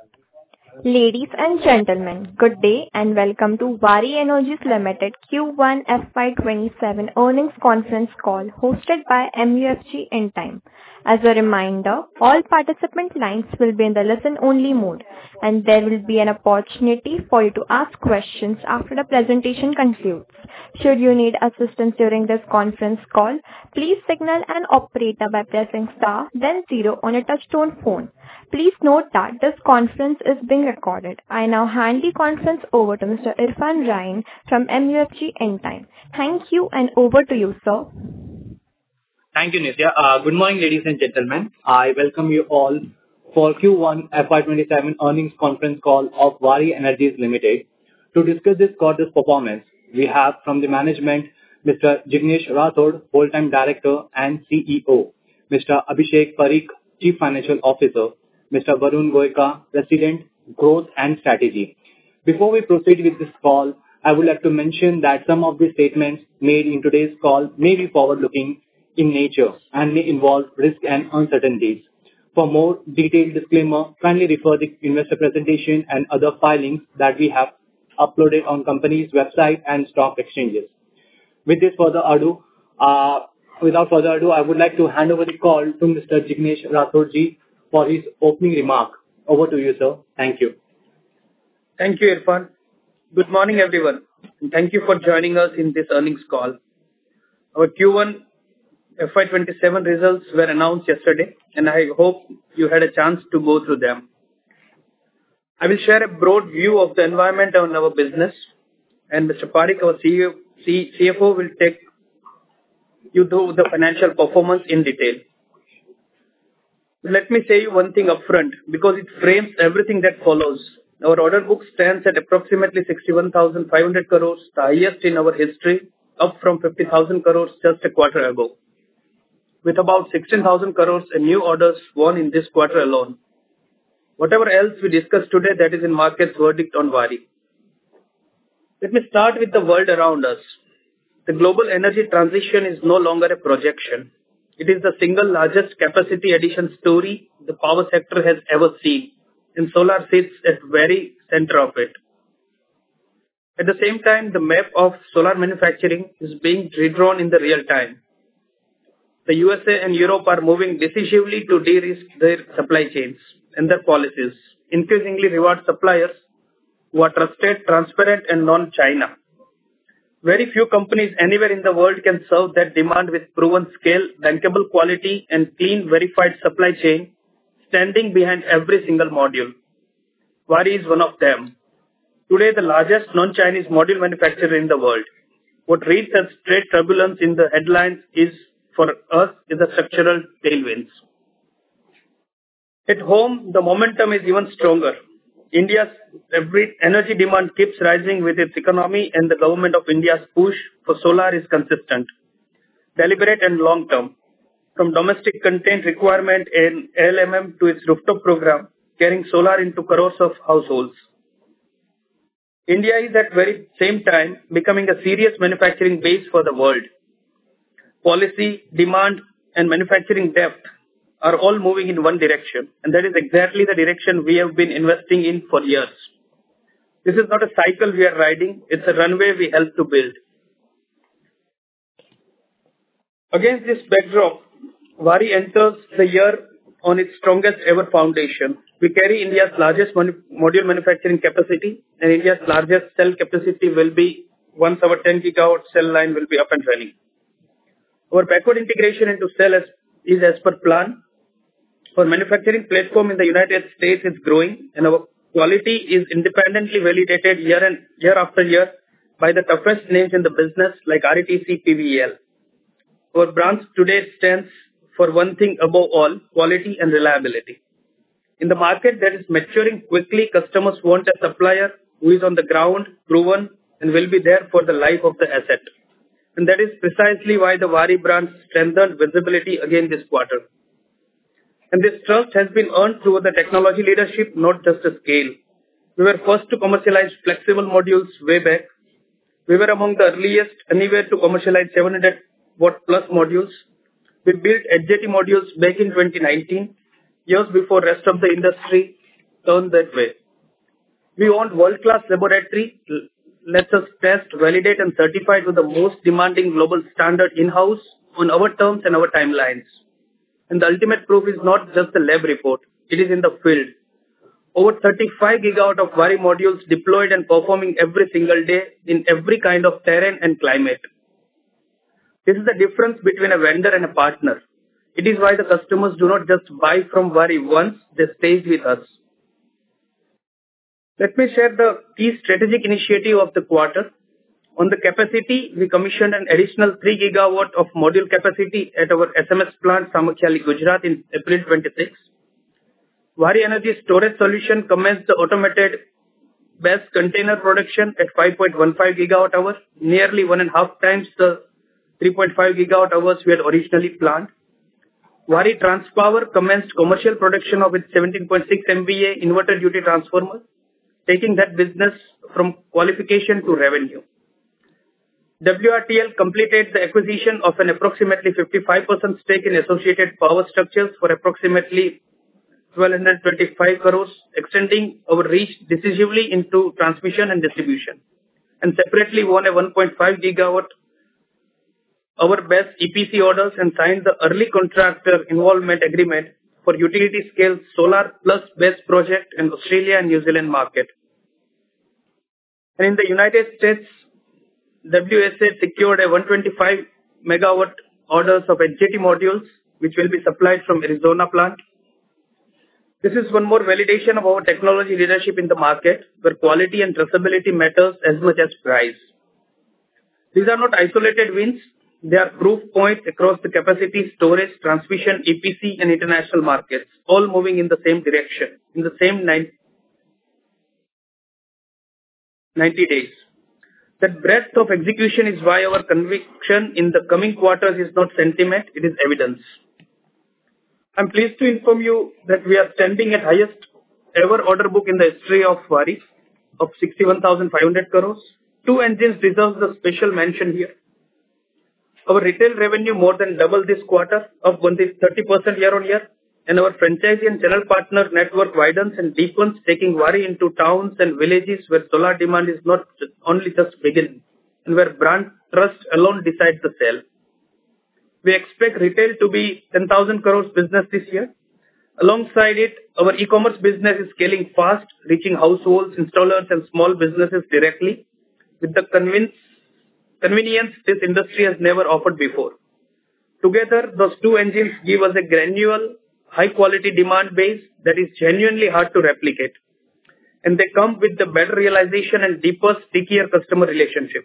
Ladies and gentlemen, good day and welcome to Waaree Energies Limited Q1 FY27 earnings conference call hosted by MUFG Intime. As a reminder, all participant lines will be in the listen-only mode, and there will be an opportunity for you to ask questions after the presentation concludes. Should you need assistance during this conference call, please signal an operator by pressing star, then 0 on a touch-tone phone. Please note that this conference is being recorded. I now hand the conference over to Mr. Irfan Raeen from MUFG Intime. Thank you, and over to you, sir. Thank you, Nitya. Good morning, ladies and gentlemen. I welcome you all for Q1 FY27 earnings conference call of Waaree Energies Limited. To discuss this quarter's performance, we have from the management Mr. Jignesh Rathod, Whole-Time Director and CEO, Mr. Abhishek Parikh, Chief Financial Officer, Mr. Varun Goenka, President, Growth and Strategy. Before we proceed with this call, I would like to mention that some of the statements made in today's call may be forward-looking in nature and may involve risk and uncertainties. For more detailed disclaimer, kindly refer the investor presentation and other filings that we have uploaded on company's website and stock exchanges. Without further ado, I would like to hand over the call to Mr. Jignesh Rathod ji for his opening remark. Over to you, sir. Thank you. Thank you, Irfan. Good morning, everyone. And thank you for joining us in this earnings call. Our Q1 FY27 results were announced yesterday, and I hope you had a chance to go through them. I will share a broad view of the environment and our business, and Mr. Parikh, our CFO, will take you through the financial performance in detail. Let me say you one thing upfront, because it frames everything that follows. Our order book stands at approximately 61,500 crores, the highest in our history, up from 50,000 crores just a quarter ago, with about 16,000 crores in new orders won in this quarter alone. Whatever else we discuss today, that is in market's verdict on Waaree. Let me start with the world around us. The global energy transition is no longer a projection. It is the single largest capacity addition story the power sector has ever seen, and solar sits at the very center of it. At the same time, the map of solar manufacturing is being redrawn in the real time. The USA and Europe are moving decisively to de-risk their supply chains and their policies, increasingly reward suppliers who are trusted, transparent, and non-China. Very few companies anywhere in the world can serve that demand with proven scale, bankable quality, and clean, verified supply chain standing behind every single module. Waaree is one of them. Today, the largest non-Chinese module manufacturer in the world. What reads as trade turbulence in the headlines is, for us, is a structural tailwinds. At home, the momentum is even stronger. India's energy demand keeps rising with its economy, and the government of India's push for solar is consistent, deliberate and long-term. From domestic content requirement and LMM to its rooftop program, carrying solar into crores of households. India is at very same time becoming a serious manufacturing base for the world. Policy, demand, and manufacturing depth are all moving in one direction, and that is exactly the direction we have been investing in for years. This is not a cycle we are riding, it's a runway we help to build. Against this backdrop, Waaree enters the year on its strongest ever foundation. We carry India's largest module manufacturing capacity, and India's largest cell capacity will be once our 10 gigawatt cell line will be up and running. Our backward integration into cell is as per plan. Our manufacturing platform in the United States is growing, and our quality is independently validated year after year by the toughest names in the business like RETC, PVEL. Our brand today stands for one thing above all, quality and reliability. In the market that is maturing quickly, customers want a supplier who is on the ground, proven, and will be there for the life of the asset. And that is precisely why the Waaree brand strengthened visibility again this quarter. And this trust has been earned through the technology leadership, not just a scale. We were first to commercialize flexible modules way back. We were among the earliest anywhere to commercialize 700 watt plus modules. We built HJT modules back in 2019, years before rest of the industry turn that way. We own world-class laboratory, lets us test, validate, and certify to the most demanding global standard in-house on our terms and our timelines. And the ultimate proof is not just the lab report, it is in the field. Over 35 gigawatt of Waaree modules deployed and performing every single day in every kind of terrain and climate. This is the difference between a vendor and a partner. It is why the customers do not just buy from Waaree once, they stay with us. Let me share the key strategic initiative of the quarter. On the capacity, we commissioned an additional 3 gigawatt of module capacity at our SMS plant, Samakhiali, Gujarat in April 26. Waaree Energy Storage Solution commenced the automated BESS container production at 5.15 gigawatt hours, nearly 1.5 times the 3.5 gigawatt hours we had originally planned. Waaree Transpower commenced commercial production of its 17.6 MVA inverter duty transformer, taking that business from qualification to revenue. WRTL completed the acquisition of an approximately 55% stake in Associated Power Structures for approximately 1,225 crores, extending our reach decisively into transmission and distribution, and separately won a 1.5 gigawatt our BESS EPC orders and signed the early contractor involvement agreement for utility scale solar plus BESS project in Australia and New Zealand market. And in the United States, WSA secured a 125 megawatt orders of HJT modules, which will be supplied from Arizona plant. This is one more validation of our technology leadership in the market, where quality and traceability matters as much as price. These are not isolated wins. They are proof points across the capacity, storage, transmission, EPC, and international markets, all moving in the same direction, in the same 90 days. That breadth of execution is why our conviction in the coming quarters is not sentiment, it is evidence. I'm pleased to inform you that we are standing at highest ever order book in the history of Waaree of 61,500 crores. Two engines deserve the special mention here. Our retail revenue more than doubled this quarter, up 30% year on year, and our franchisee and channel partner network widens and deepens, taking Waaree into towns and villages where solar demand is not only just beginning, and where brand trust alone decides the sale. We expect retail to be 10,000 crores business this year. Alongside it, our e-commerce business is scaling fast, reaching households, installers, and small businesses directly with the convenience this industry has never offered before. Together, those two engines give us a granular, high-quality demand base that is genuinely hard to replicate. And they come with the better realization and deeper, stickier customer relationship.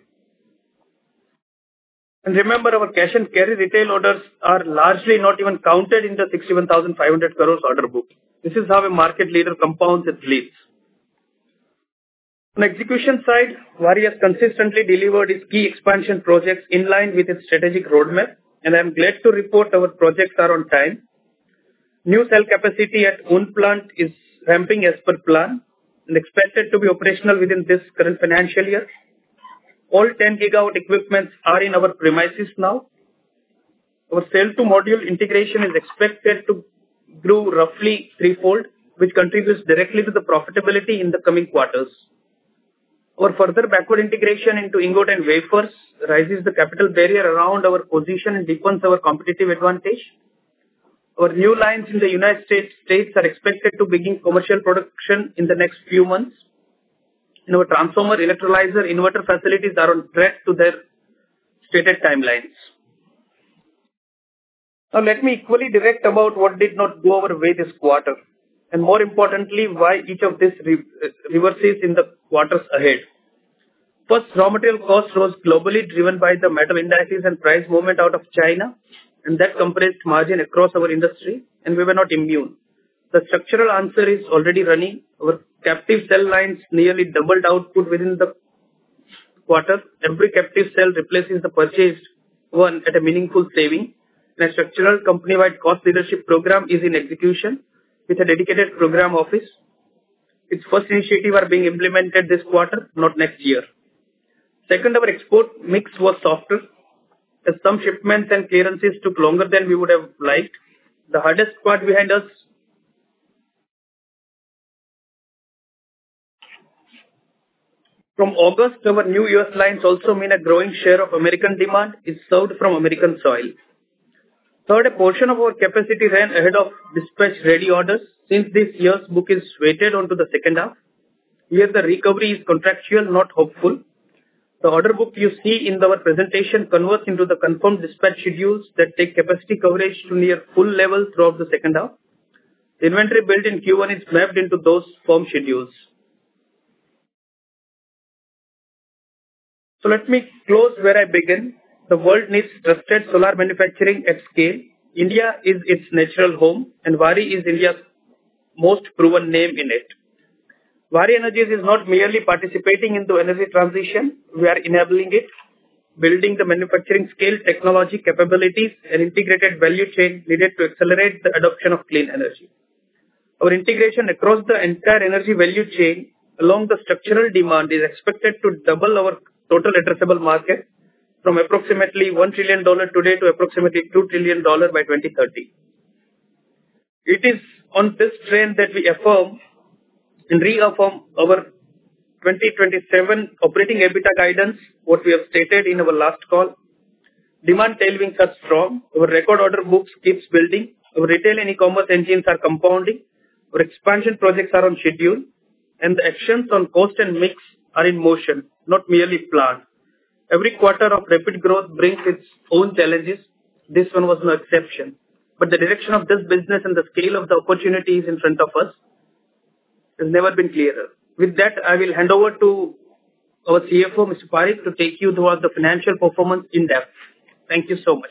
And remember, our cash and carry retail orders are largely not even counted in the 61,500 crores order book. This is how a market leader compounds its leads. On execution side, Waaree has consistently delivered its key expansion projects in line with its strategic roadmap, and I am glad to report our projects are on time. New cell capacity at Unn plant is ramping as per plan and expected to be operational within this current financial year. All 10 gigawatt equipments are in our premises now. Our cell to module integration is expected to grow roughly threefold, which contributes directly to the profitability in the coming quarters. Our further backward integration into ingot and wafers raises the capital barrier around our position and deepens our competitive advantage. Our new lines in the United States are expected to begin commercial production in the next few months. And our transformer, electrolyzer, inverter facilities are on track to their stated timelines. Now let me equally direct about what did not go our way this quarter, and more importantly, why each of these reverses in the quarters ahead. First, raw material costs rose globally, driven by the metal indices and price movement out of China, and that compressed margin across our industry, and we were not immune. The structural answer is already running. Our captive cell lines nearly doubled output within the quarter. Every captive cell replaces the purchased one at a meaningful saving. And a structural company-wide cost leadership program is in execution with a dedicated program office. Its first initiative are being implemented this quarter, not next year. Second, our export mix was softer, as some shipments and clearances took longer than we would have liked. The hardest part behind us From August, our new US lines also mean a growing share of American demand is served from American soil. Third, a portion of our capacity ran ahead of dispatch-ready orders. Since this year's book is weighted onto the second half, here the recovery is contractual, not hopeful. The order book you see in our presentation converts into the confirmed dispatch schedules that take capacity coverage to near full level throughout the second half. The inventory built in Q1 is mapped into those firm schedules. So let me close where I began. The world needs trusted solar manufacturing at scale. India is its natural home, and Waaree is India's most proven name in it. Waaree Energies is not merely participating in the energy transition, we are enabling it, building the manufacturing scale, technology, capabilities, and integrated value chain needed to accelerate the adoption of clean energy. Our integration across the entire energy value chain along the structural demand is expected to double our total addressable market from approximately $1 trillion today to approximately $2 trillion by 2030. It is on this trend that we affirm and reaffirm our 2027 operating EBITDA guidance, what we have stated in our last call. Demand tailwinds are strong. Our record order books keeps building. Our retail and e-commerce engines are compounding. Our expansion projects are on schedule. And the actions on cost and mix are in motion, not merely planned. Every quarter of rapid growth brings its own challenges. This one was no exception. But the direction of this business and the scale of the opportunities in front of us has never been clearer. With that, I will hand over to our CFO, Mr. Parekh, to take you through the financial performance in depth. Thank you so much.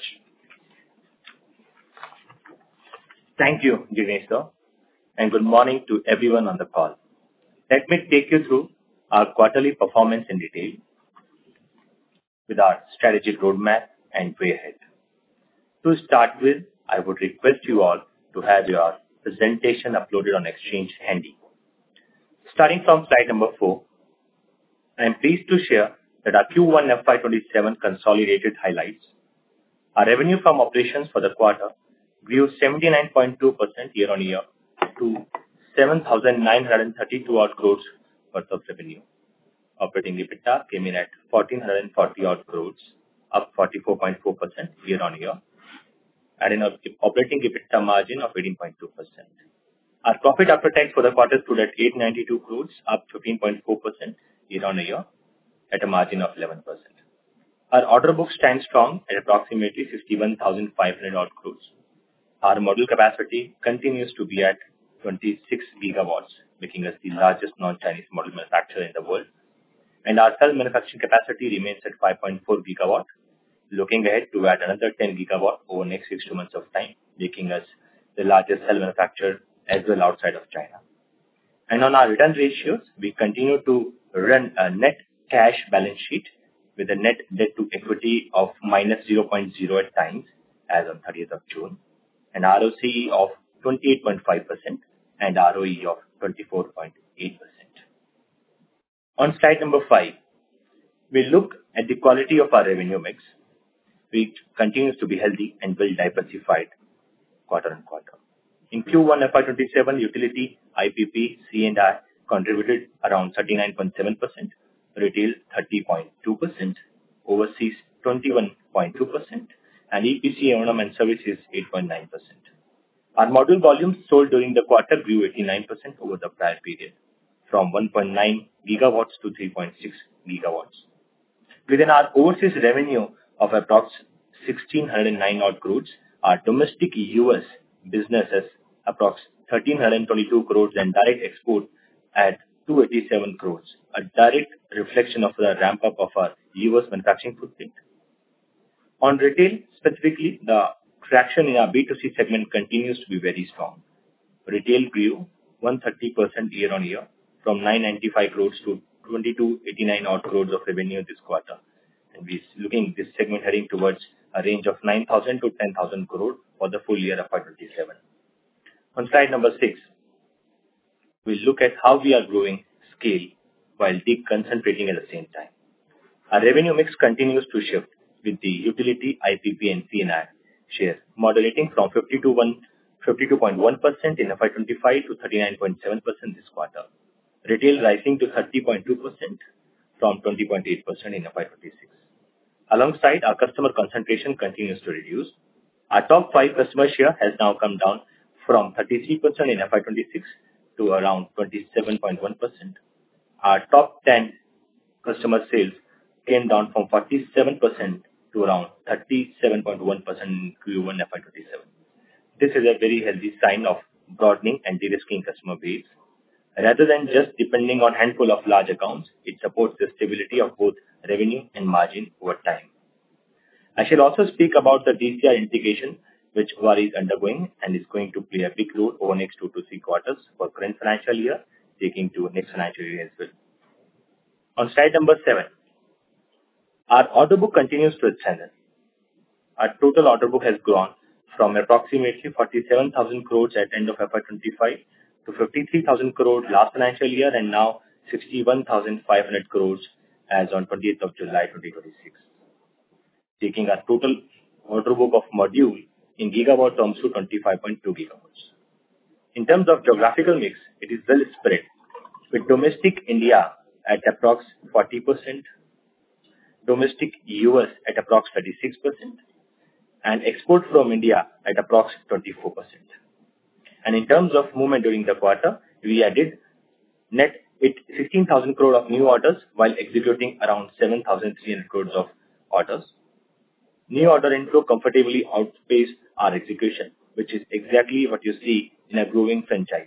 Thank you, Dinesh sir, and good morning to everyone on the call. Let me take you through our quarterly performance in detail with our strategic roadmap and way ahead. To start with, I would request you all to have your presentation uploaded on Exchange handy. Starting from slide number 4, I am pleased to share that our Q1 FY27 consolidated highlights. Our revenue from operations for the quarter grew 79.2% year-on-year to 7,932 odd crores worth of revenue. Operating EBITDA came in at 1,440 odd crores, up 44.4% year-on-year, and an operating EBITDA margin of 18.2%. Our profit after tax for the quarter stood at 892 crores, up 15.4% year-on-year, at a margin of 11%. Our order book stands strong at approximately 51,500 odd crores. Our module capacity continues to be at 26 gigawatts, making us the largest non-Chinese module manufacturer in the world. And our cell manufacturing capacity remains at 5.4 gigawatt, looking ahead to add another 10 gigawatt over the next 6 months of time, making us the largest cell manufacturer as well outside of China. And on our return ratios, we continue to run a net cash balance sheet with a net debt to equity of minus 0.08 times as on 30th of June, an ROCE of 28.5% and ROE of 24.8%. On slide number 5, we look at the quality of our revenue mix, which continues to be healthy and well diversified quarter on quarter. In Q1 FY27, utility, IPP, C&I contributed around 39.7%, retail 30.2%, overseas 21.2%, and EPC, O&M and services 8.9%. Our module volumes sold during the quarter grew 89% over the prior period, from 1.9 gigawatts to 3.6 gigawatts. Within our overseas revenue of approx 1,609 odd crores, our domestic US businesses approx 1,322 crores and direct export at 287 crores, a direct reflection of the ramp-up of our US manufacturing footprint. On retail specifically, the traction in our B2C segment continues to be very strong. Retail grew 130% year-on-year from 995 crores to 2289 odd crores of revenue this quarter. And we're looking this segment heading towards a range of 9,000 to 10,000 crore for the full year of FY27. On slide number 6, we look at how we are growing scale while deconcentrating at the same time. Our revenue mix continues to shift with the utility, IPP and C&I share modulating from 52.1% in FY25 to 39.7% this quarter. Retail rising to 30.2% from 20.8% in FY26. Alongside, our customer concentration continues to reduce. Our top 5 customer share has now come down from 33% in FY26 to around 27.1%. Our top 10 customer sales came down from 47% to around 37.1% in Q1 FY27. This is a very healthy sign of broadening and de-risking customer base. Rather than just depending on a handful of large accounts, it supports the stability of both revenue and margin over time. I shall also speak about the DCR integration, which Waaree is undergoing and is going to play a big role over the next 2 to 3 quarters for current financial year, taking to next financial year as well. On slide number 7, our order book continues to strengthen. Our total order book has grown from approximately 47,000 crores at end of FY25 to 53,000 crores last financial year and now 61,500 crores as on 20th of July 2026, taking our total order book of module in gigawatt terms to 25.2 gigawatts. In terms of geographical mix, it is well spread, with domestic India at approx 40%, domestic US at approx 36%, and export from India at approx 24%. And in terms of movement during the quarter, we added net 16,000 crore of new orders while executing around 7,300 crores of orders. New order inflow comfortably outpaced our execution, which is exactly what you see in a growing franchise.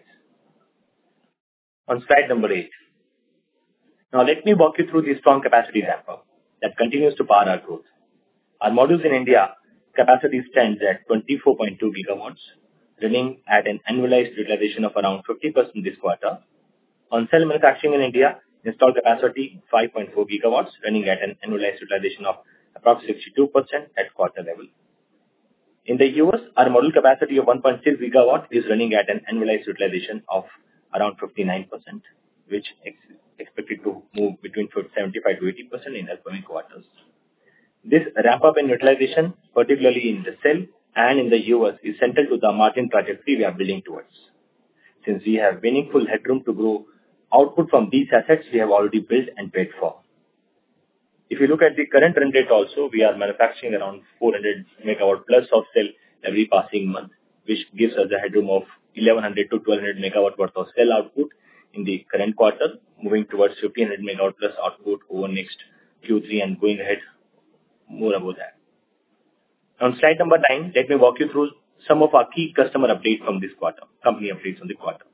On slide number 8. Now let me walk you through the strong capacity ramp-up that continues to power our growth. Our modules in India capacity stands at 24.2 gigawatts, running at an annualized utilization of around 50% this quarter. On cell manufacturing in India, installed capacity 5.4 gigawatts, running at an annualized utilization of approximately 62% at quarter level. In the US, our module capacity of 1.6 gigawatt is running at an annualized utilization of around 59%, which is expected to move between 75 to 80% in the upcoming quarters. This ramp-up in utilization, particularly in the cell and in the US, is central to the margin trajectory we are building towards. Since we have meaningful headroom to grow output from these assets we have already built and paid for. If you look at the current run rate also, we are manufacturing around 400 megawatt plus of cell every passing month, which gives us a headroom of 1100 to 1200 megawatt worth of cell output in the current quarter, moving towards 1500 megawatt plus output over next Q3 and going ahead more about that. On slide number 9, let me walk you through some of our key customer updates from this quarter, company updates on the quarter.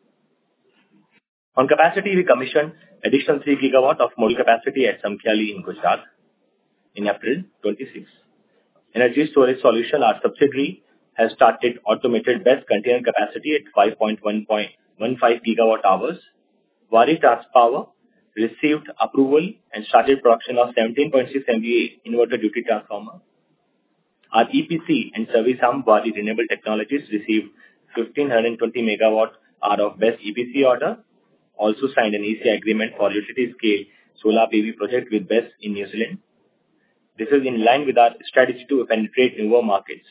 On capacity, we commissioned additional 3 gigawatt of module capacity at Samkhyali in Gujarat in April 26. Energy Storage Solution, our subsidiary, has started automated BESS container capacity at 5.15 gigawatt hours. Waaree Transpower received approval and started production of 17.6 MVA inverter duty transformer. Our EPC and service arm, Waaree Renewable Technologies, received 1520 megawatt hour of BESS EPC order. Also signed an ECI agreement for utility-scale solar PV project with BESS in New Zealand. This is in line with our strategy to penetrate newer markets.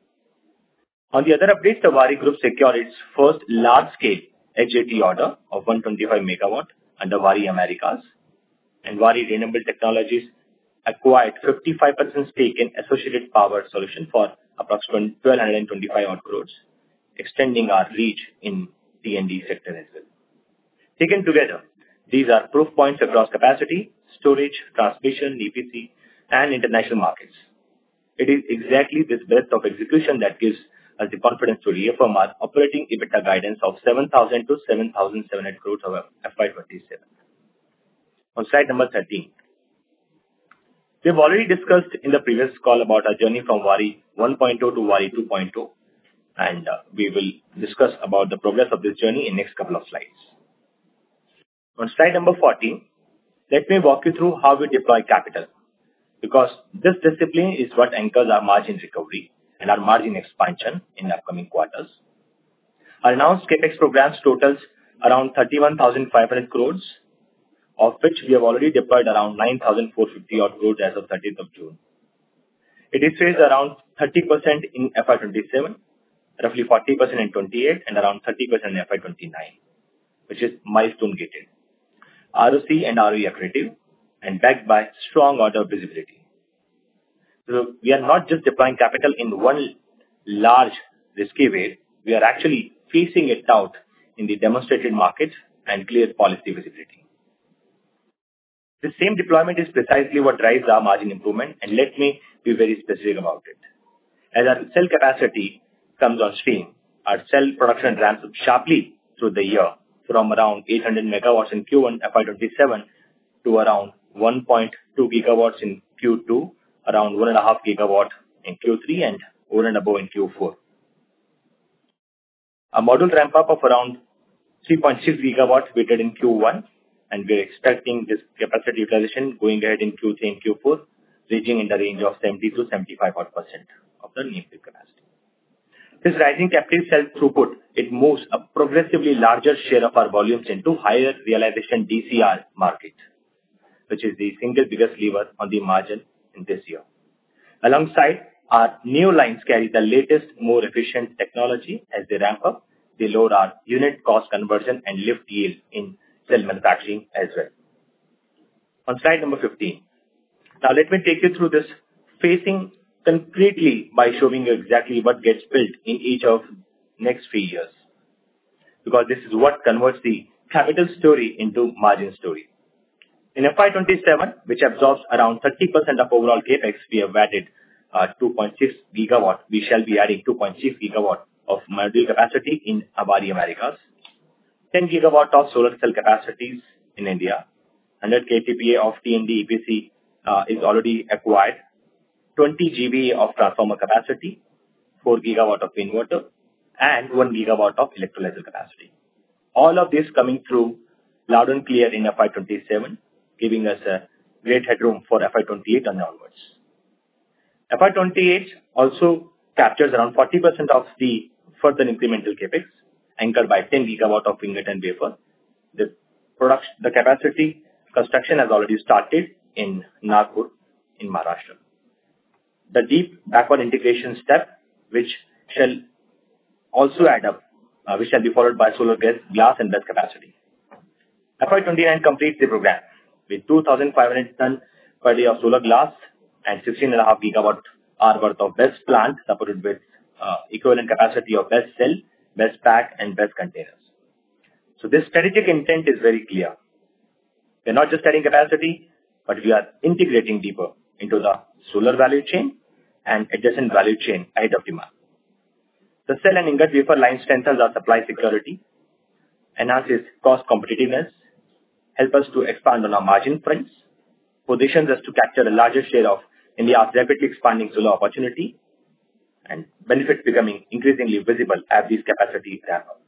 On the other updates, the Waaree Group secured its first large-scale HJT order of 125 megawatt under Waaree Americas, and Waaree Renewable Technologies acquired 55% stake in Associated Power Solutions for approximately 1,225 odd crores, extending our reach in T&D sector as well. Taken together, these are proof points across capacity, storage, transmission, EPC, and international markets. It is exactly this breadth of execution that gives us the confidence to reaffirm our operating EBITDA guidance of 7,000 to 7,700 crores over FY27. On slide number 13. We have already discussed in the previous call about our journey from Waaree 1.0 to Waaree 2.0, and we will discuss about the progress of this journey in next couple of slides. On slide number 14, let me walk you through how we deploy capital, because this discipline is what anchors our margin recovery and our margin expansion in the upcoming quarters. Our announced CapEx programs totals around 31,500 crores, of which we have already deployed around 9,450 odd crores as of 30th of June. It is phased around 30% in FY27, roughly 40% in 28, and around 30% in FY29, which is milestone gated. ROC and ROE accretive, and backed by strong order visibility. So we are not just deploying capital in one large risky wave, we are actually phasing it out in the demonstrated market and clear policy visibility. The same deployment is precisely what drives our margin improvement, and let me be very specific about it. As our cell capacity comes on stream, our cell production ramps up sharply through the year from around 800 megawatts in Q1 FY27 to around 1.2 gigawatts in Q2, around 1.5 gigawatt in Q3, and over and above in Q4. A module ramp up of around 3.6 gigawatts we did in Q1, and we're expecting this capacity utilization going ahead in Q3 and Q4, reaching in the range of 70 to 75% of the nameplate capacity. This rising captive cell throughput, it moves a progressively larger share of our volumes into higher realization DCR market, which is the single biggest lever on the margin in this year. Alongside, our new lines carry the latest, more efficient technology. As they ramp up, they lower our unit cost conversion and lift yield in cell manufacturing as well. On slide number 15. Now let me take you through this phasing concretely by showing you exactly what gets built in each of next 3 years. Because this is what converts the capital story into margin story. In FY27, which absorbs around 30% of overall capex, we have added 2.6 gigawatt. We shall be adding 2.6 gigawatt of module capacity in Waaree Americas, 10 gigawatt of solar cell capacities in India, 100 KTPA of T&D EPC is already acquired, 20 GVA of transformer capacity, 4 gigawatt of inverter, and 1 gigawatt of electrolyzer capacity. All of this coming through loud and clear in FY27, giving us a great headroom for FY28 and onwards. FY28 also captures around 40% of the further incremental capex, anchored by 10 gigawatt of ingot and wafer. The capacity construction has already started in Nagpur, in Maharashtra. The deep backward integration step, which shall also add up, which shall be followed by solar glass and BESS capacity. FY29 completes the program with 2,500 ton per day of solar glass and 16.5 gigawatt hour worth of BESS plant supported with equivalent capacity of BESS cell, BESS pack, and BESS containers. So this strategic intent is very clear. We are not just adding capacity, but we are integrating deeper into the solar value chain and adjacent value chain ahead of demand. The cell and ingot wafer line strengthens our supply security, enhances cost competitiveness, help us to expand on our margin fronts, positions us to capture a larger share of India's rapidly expanding solar opportunity, and benefits becoming increasingly visible as these capacity ramp up.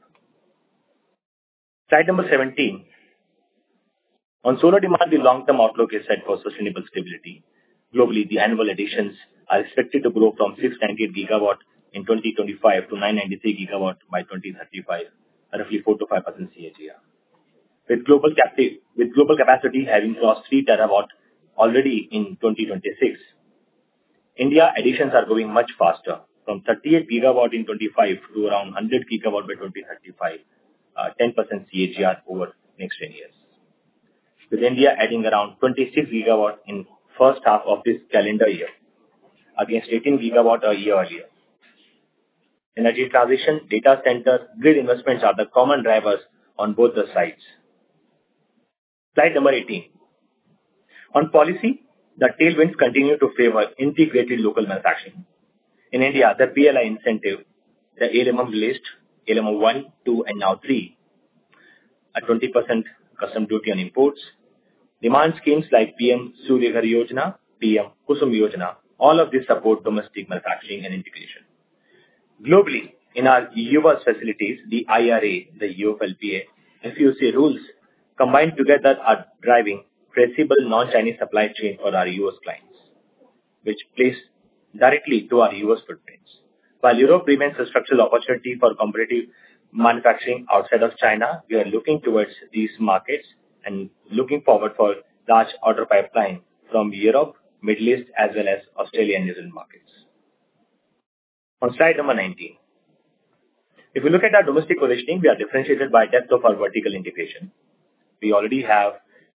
Slide number 17. On solar demand, the long-term outlook is set for sustainable stability. Globally, the annual additions are expected to grow from 698 gigawatt in 2025 to 993 gigawatt by 2035, roughly 4 to 5% CAGR. With global capacity having crossed 3 terawatt already in 2026, India additions are growing much faster, from 38 gigawatt in 25 to around 100 gigawatt by 2035, 10% CAGR over next 10 years. With India adding around 26 gigawatt in first half of this calendar year, against 18 gigawatt a year earlier. Energy transition, data center, grid investments are the common drivers on both the sides. Slide number 18. On policy, the tailwinds continue to favor integrated local manufacturing. In India, the PLI incentive, the ALMM list, ALMM 1, 2, and now 3, a 20% custom duty on imports, demand schemes like PM Surya Ghar Yojana, PM Kusum Yojana, all of these support domestic manufacturing and integration. Globally, in our US facilities, the IRA, the UFLPA, FUC rules combined together are driving traceable non-Chinese supply chain for our US clients, which plays directly to our US footprints. While Europe remains a structural opportunity for competitive manufacturing outside of China, we are looking towards these markets and looking forward for large order pipeline from Europe, Middle East, as well as Australia and New Zealand markets. On slide number 19. If we look at our domestic positioning, we are differentiated by depth of our vertical integration. We already have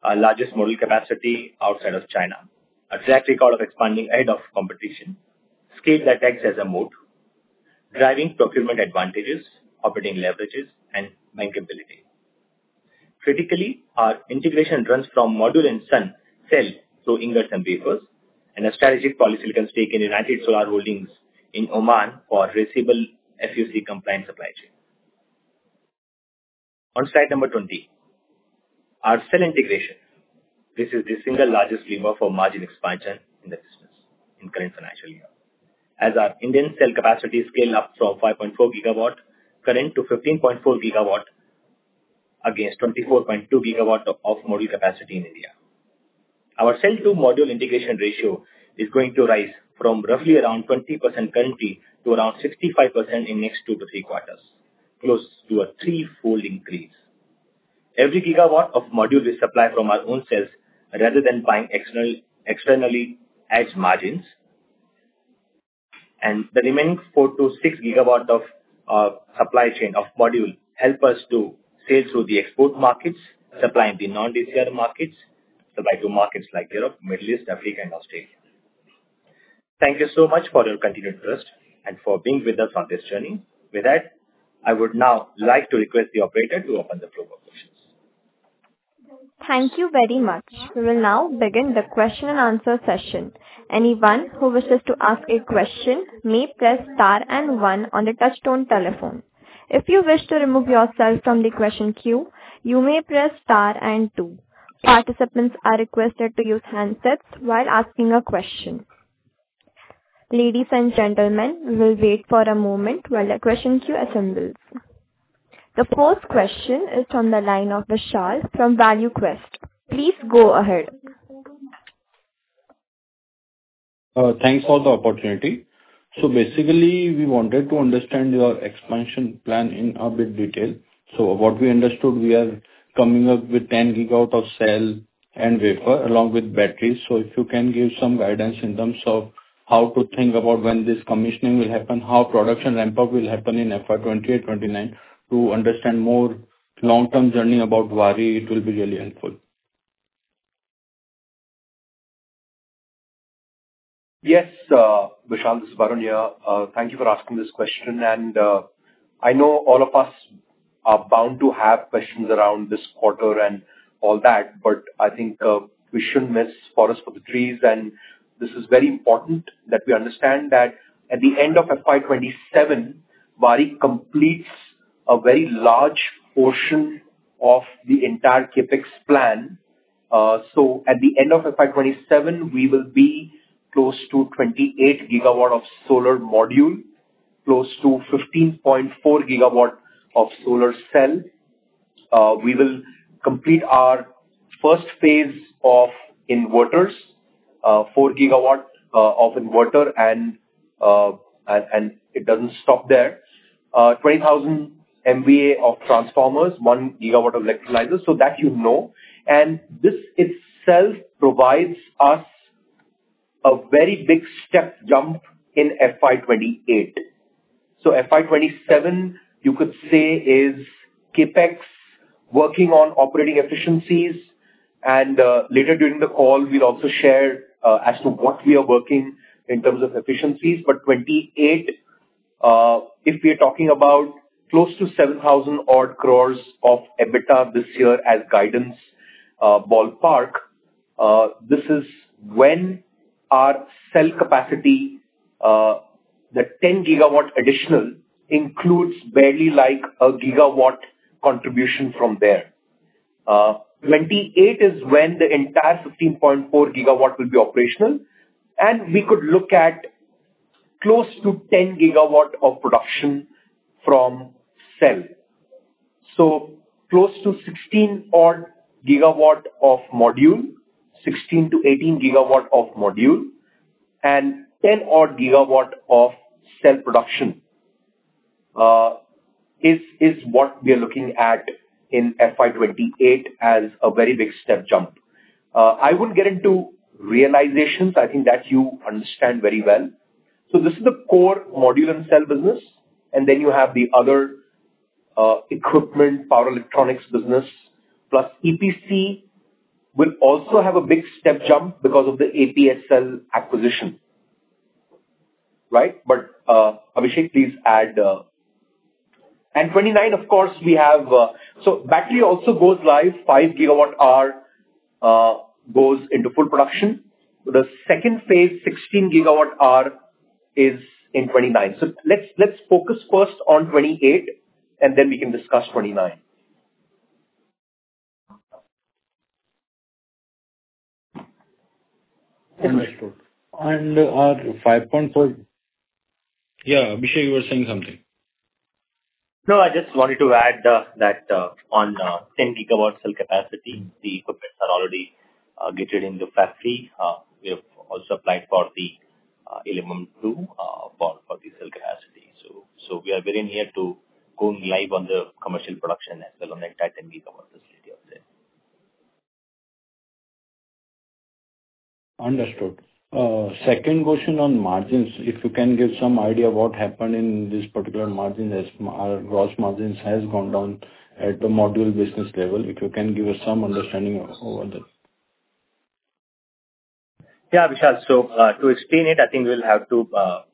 our largest module capacity outside of China, a track record of expanding ahead of competition, scale that acts as a moat, driving procurement advantages, operating leverages, and bankability. Critically, our integration runs from module and cell through ingots and wafers, and a strategic polysilicon stake in United Solar Holdings in Oman for traceable FEOC compliant supply chain. On slide number 20, our cell integration. This is the single largest lever for margin expansion in the business in current financial year. As our Indian cell capacity scale up from 5.4 gigawatt current to 15.4 gigawatt against 24.2 gigawatt of module capacity in India. Our cell to module integration ratio is going to rise from roughly around 20% currently to around 65% in next 2 to 3 quarters, close to a 3-fold increase. Every gigawatt of module we supply from our own cells rather than buying externally adds margins, and the remaining 4 to 6 gigawatt of supply chain of module help us to sell through the export markets, supplying the non-DCR markets, supply to markets like Europe, Middle East, Africa, and Australia. Thank you so much for your continued trust and for being with us on this journey. With that, I would now like to request the operator to open the floor for questions. Thank you very much. We will now begin the question and answer session. Anyone who wishes to ask a question may press star and 1 on the touchtone telephone. If you wish to remove yourself from the question queue, you may press star and 2. Participants are requested to use handsets while asking a question. Ladies and gentlemen, we will wait for a moment while the question queue assembles. The first question is from the line of Vishal from ValueQuest. Please go ahead. Thanks for the opportunity. So basically, we wanted to understand your expansion plan in a bit detail. So what we understood, we are coming up with 10 gigawatt of cell and wafer along with batteries. So if you can give some guidance in terms of how to think about when this commissioning will happen, how production ramp-up will happen in FY 28-29, to understand more long-term journey about Waaree, it will be really helpful. Yes, Vishal, this is Varun here. Thank you for asking this question. And I know all of us are bound to have questions around this quarter and all that, but I think we shouldn't miss forest for the trees. And this is very important that we understand that at the end of FY 27, Waaree completes a very large portion of the entire CapEx plan. So at the end of FY 27, we will be close to 28 gigawatt of solar module, close to 15.4 gigawatt of solar cell. We will complete our first phase of inverters, 4 gigawatt of inverter, and it doesn't stop there. 20,000 MVA of transformers, 1 gigawatt of electrolyzers, so that you know. And this itself provides us a very big step jump in FY 28. So FY 27, you could say, is CapEx, working on operating efficiencies, and later during the call, we'll also share as to what we are working in terms of efficiencies. But 28, if we are talking about close to 7,000 odd crores of EBITDA this year as guidance ballpark, this is when our cell capacity, the 10 gigawatt additional, includes barely like a gigawatt contribution from there. 28 is when the entire 15.4 gigawatt will be operational, and we could look at close to 10 gigawatt of production from cell. So close to 16 odd gigawatt of module, 16 to 18 gigawatt of module, and 10 odd gigawatt of cell production is what we are looking at in FY 28 as a very big step jump. I wouldn't get into realizations. I think that you understand very well. So this is the core module and cell business, and then you have the other equipment, power electronics business, plus EPC, will also have a big step jump because of the APSL acquisition, right? But Abhishek, please add. And 29, of course, we have. So battery also goes live. 5 GWh goes into full production. The second phase, 16 GWh, is in 29. So let's focus first on 28, and then we can discuss 29. Understood. And our 5.4. Yeah, Abhishek, you were saying something. No, I just wanted to add that on 10 gigawatt cell capacity, the equipment are already gated in the factory. We have also applied for the Element 2 for the cell capacity. So we are very near to going live on the commercial production as well on the entire 10 gigawatt facility out there. Understood. Second question on margins. If you can give some idea what happened in this particular margin, as our gross margins has gone down at the module business level. If you can give us some understanding over that. Yeah, Vishal. So to explain it, I think we'll have to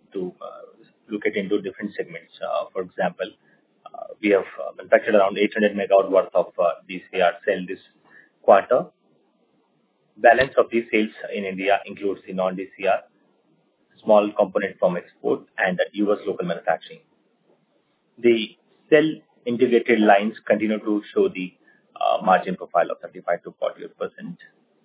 look at into different segments. For example, we have manufactured around 800 megawatt worth of DCR cell this quarter. Balance of these sales in India includes the non-DCR, small component from export, and the US local manufacturing. The cell integrated lines continue to show the margin profile of 35 to 48%.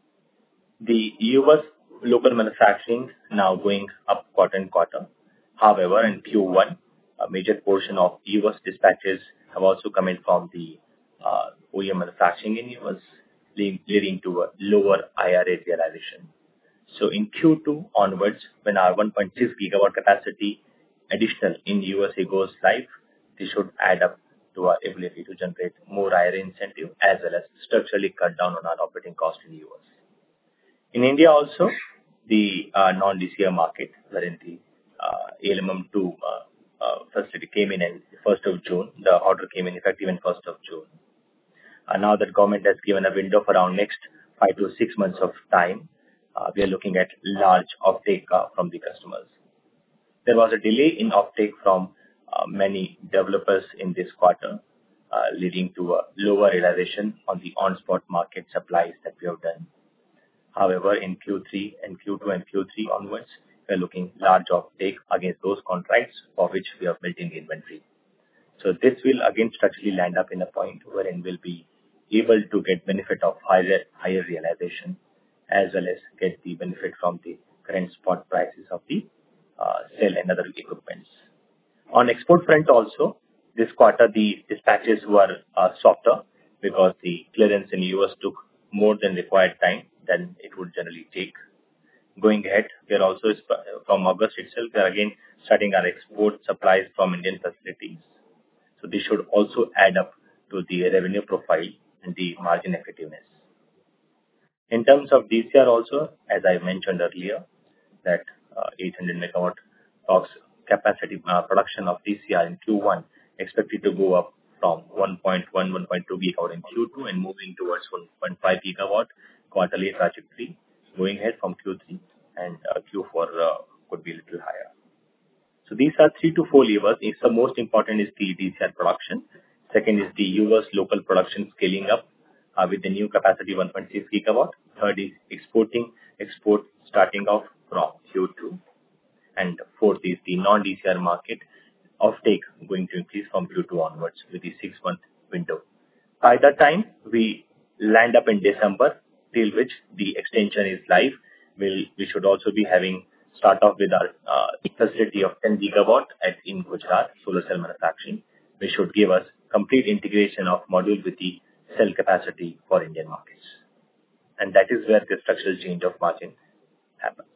The US local manufacturing now going up quarter and quarter. However, in Q1, a major portion of US dispatches have also come in from the OEM manufacturing in US, leading to a lower IRA realization. So in Q2 onwards, when our 1.6 gigawatt capacity additional in USA goes live, this should add up to our ability to generate more IRA incentive as well as structurally cut down on our operating cost in US. In India also, the non-DCR market, wherein the Element 2 facility came in 1st of June, the order came in effective in 1st of June. Now that government has given a window for around next 5 to 6 months of time, we are looking at large offtake from the customers. There was a delay in offtake from many developers in this quarter, leading to a lower realization on the on-spot market supplies that we have done. However, in Q3 and Q2 and Q3 onwards, we are looking large offtake against those contracts for which we have built in the inventory. So this will again structurally land up in a point wherein we'll be able to get benefit of higher realization as well as get the benefit from the current spot prices of the cell and other equipments. On export front also, this quarter the dispatches were softer because the clearance in US took more than required time than it would generally take. Going ahead, we are also from August itself, we are again starting our export supplies from Indian facilities. So this should also add up to the revenue profile and the margin effectiveness. In terms of DCR also, as I mentioned earlier, that 800 megawatt box capacity production of DCR in Q1 expected to go up from 1.1, 1.2 gigawatt in Q2 and moving towards 1.5 gigawatt quarterly trajectory going ahead from Q3 and Q4 could be a little higher. So these are 3 to 4 levers. The most important is the DCR production. Second is the US local production scaling up with the new capacity 1.6 gigawatt. Third is export starting off from Q2. And fourth is the non-DCR market offtake going to increase from Q2 onwards with the 6-month window. By that time, we land up in December, till which the extension is live. We should also be having start off with our facility of 10 gigawatt in Gujarat, solar cell manufacturing, which should give us complete integration of module with the cell capacity for Indian markets. And that is where the structural change of margin happens.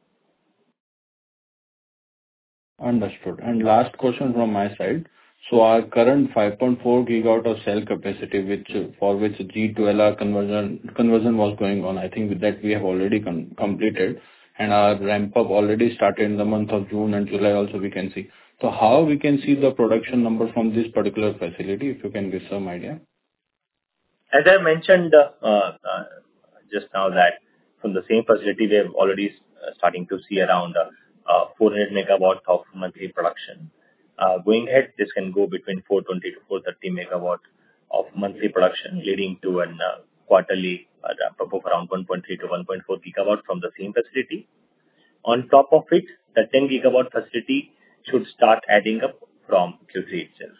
Understood. And last question from my side. So our current 5.4 gigawatt of cell capacity, for which G2LR conversion was going on, I think with that we have already completed, and our ramp up already started in the month of June and July also we can see. So how we can see the production number from this particular facility, if you can give some idea? As I mentioned just now that from the same facility, they're already starting to see around 400 megawatt of monthly production. Going ahead, this can go between 420 to 430 megawatt of monthly production, leading to an quarterly ramp-up of around 1.3 to 1.4 gigawatt from the same facility. On top of it, the 10 gigawatt facility should start adding up from Q3 itself.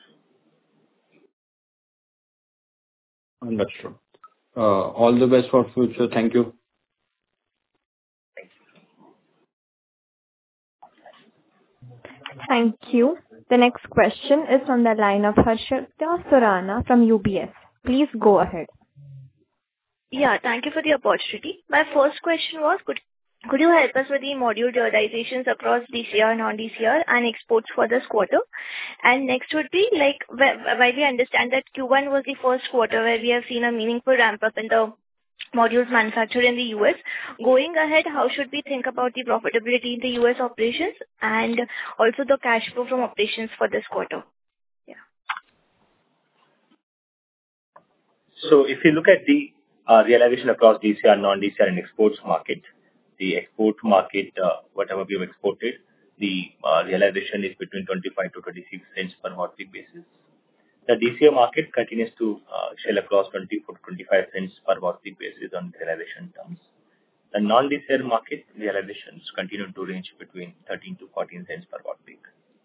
Understood. All the best for future. Thank you. Thank you. The next question is on the line of Harshita Surana from UBS. Please go ahead. Yeah, thank you for the opportunity. My first question was, could you help us with the module realizations across DCR, non-DCR, and exports for this quarter? And next would be, like, while we understand that Q1 was the first quarter where we have seen a meaningful ramp-up in the modules manufactured in the U.S. Going ahead, how should we think about the profitability in the U.S. operations and also the cash flow from operations for this quarter? Yeah. So if you look at the realization across DCR, non-DCR, and exports market, the export market, whatever we have exported, the realization is between 25 to 26 cents per watt peak basis. The DCR market continues to shell across 24 to 25 cents per watt peak basis on realization terms. The non-DCR market realizations continue to range between 13 to 14 cents per watt peak.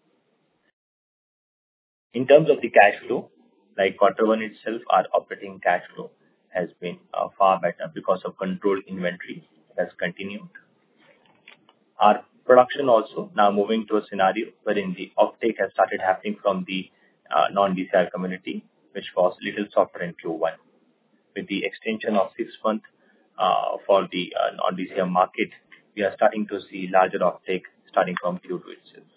In terms of the cash flow, like quarter one itself, our operating cash flow has been far better because of controlled inventory has continued. Our production also now moving to a scenario wherein the offtake has started happening from the non-DCR community, which was little softer in Q1. With the extension of 6 months for the non-DCR market, we are starting to see larger offtake starting from Q2 itself.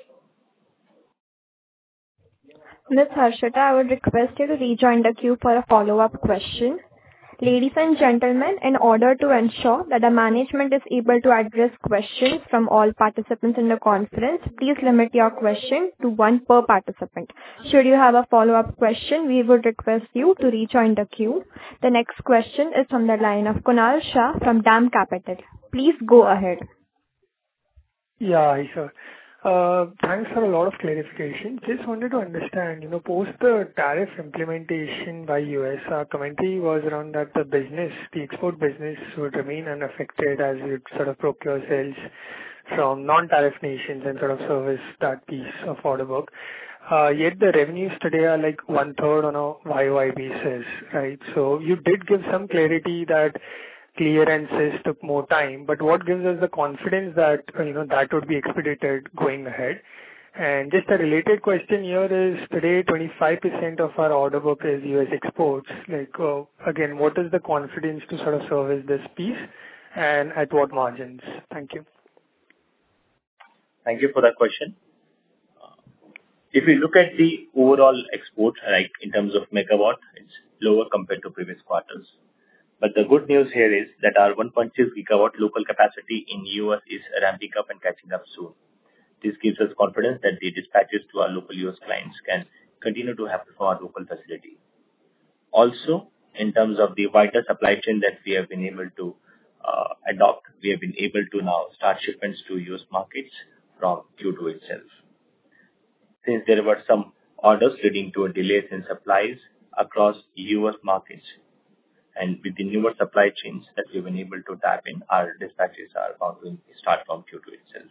Ms. Harshita, I would request you to rejoin the queue for a follow-up question. Ladies and gentlemen, in order to ensure that the management is able to address questions from all participants in the conference, please limit your question to one per participant. Should you have a follow-up question, we would request you to rejoin the queue. The next question is from the line of Kunal Shah from DAM Capital. Please go ahead. Yeah, hi, sir. Thanks for a lot of clarification. Just wanted to understand, post the tariff implementation by US, our commentary was around that the export business would remain unaffected as it sort of procure sales from non-tariff nations and sort of service that piece of order book. Yet the revenues today are like 1/3 on a YOY basis, right? So you did give some clarity that clearances took more time, but what gives us the confidence that that would be expedited going ahead? And just a related question here is, today 25% of our order book is US exports. Like, again, what is the confidence to sort of service this piece and at what margins? Thank you. Thank you for that question. If we look at the overall export, like in terms of megawatt, it's lower compared to previous quarters. But the good news here is that our 1.6 gigawatt local capacity in US is ramping up and catching up soon. This gives us confidence that the dispatches to our local US clients can continue to happen from our local facility. Also, in terms of the wider supply chain that we have been able to adopt, we have been able to now start shipments to US markets from Q2 itself. Since there were some orders leading to a delay in supplies across US markets, and with the newer supply chains that we've been able to tap in, our dispatches are about to start from Q2 itself.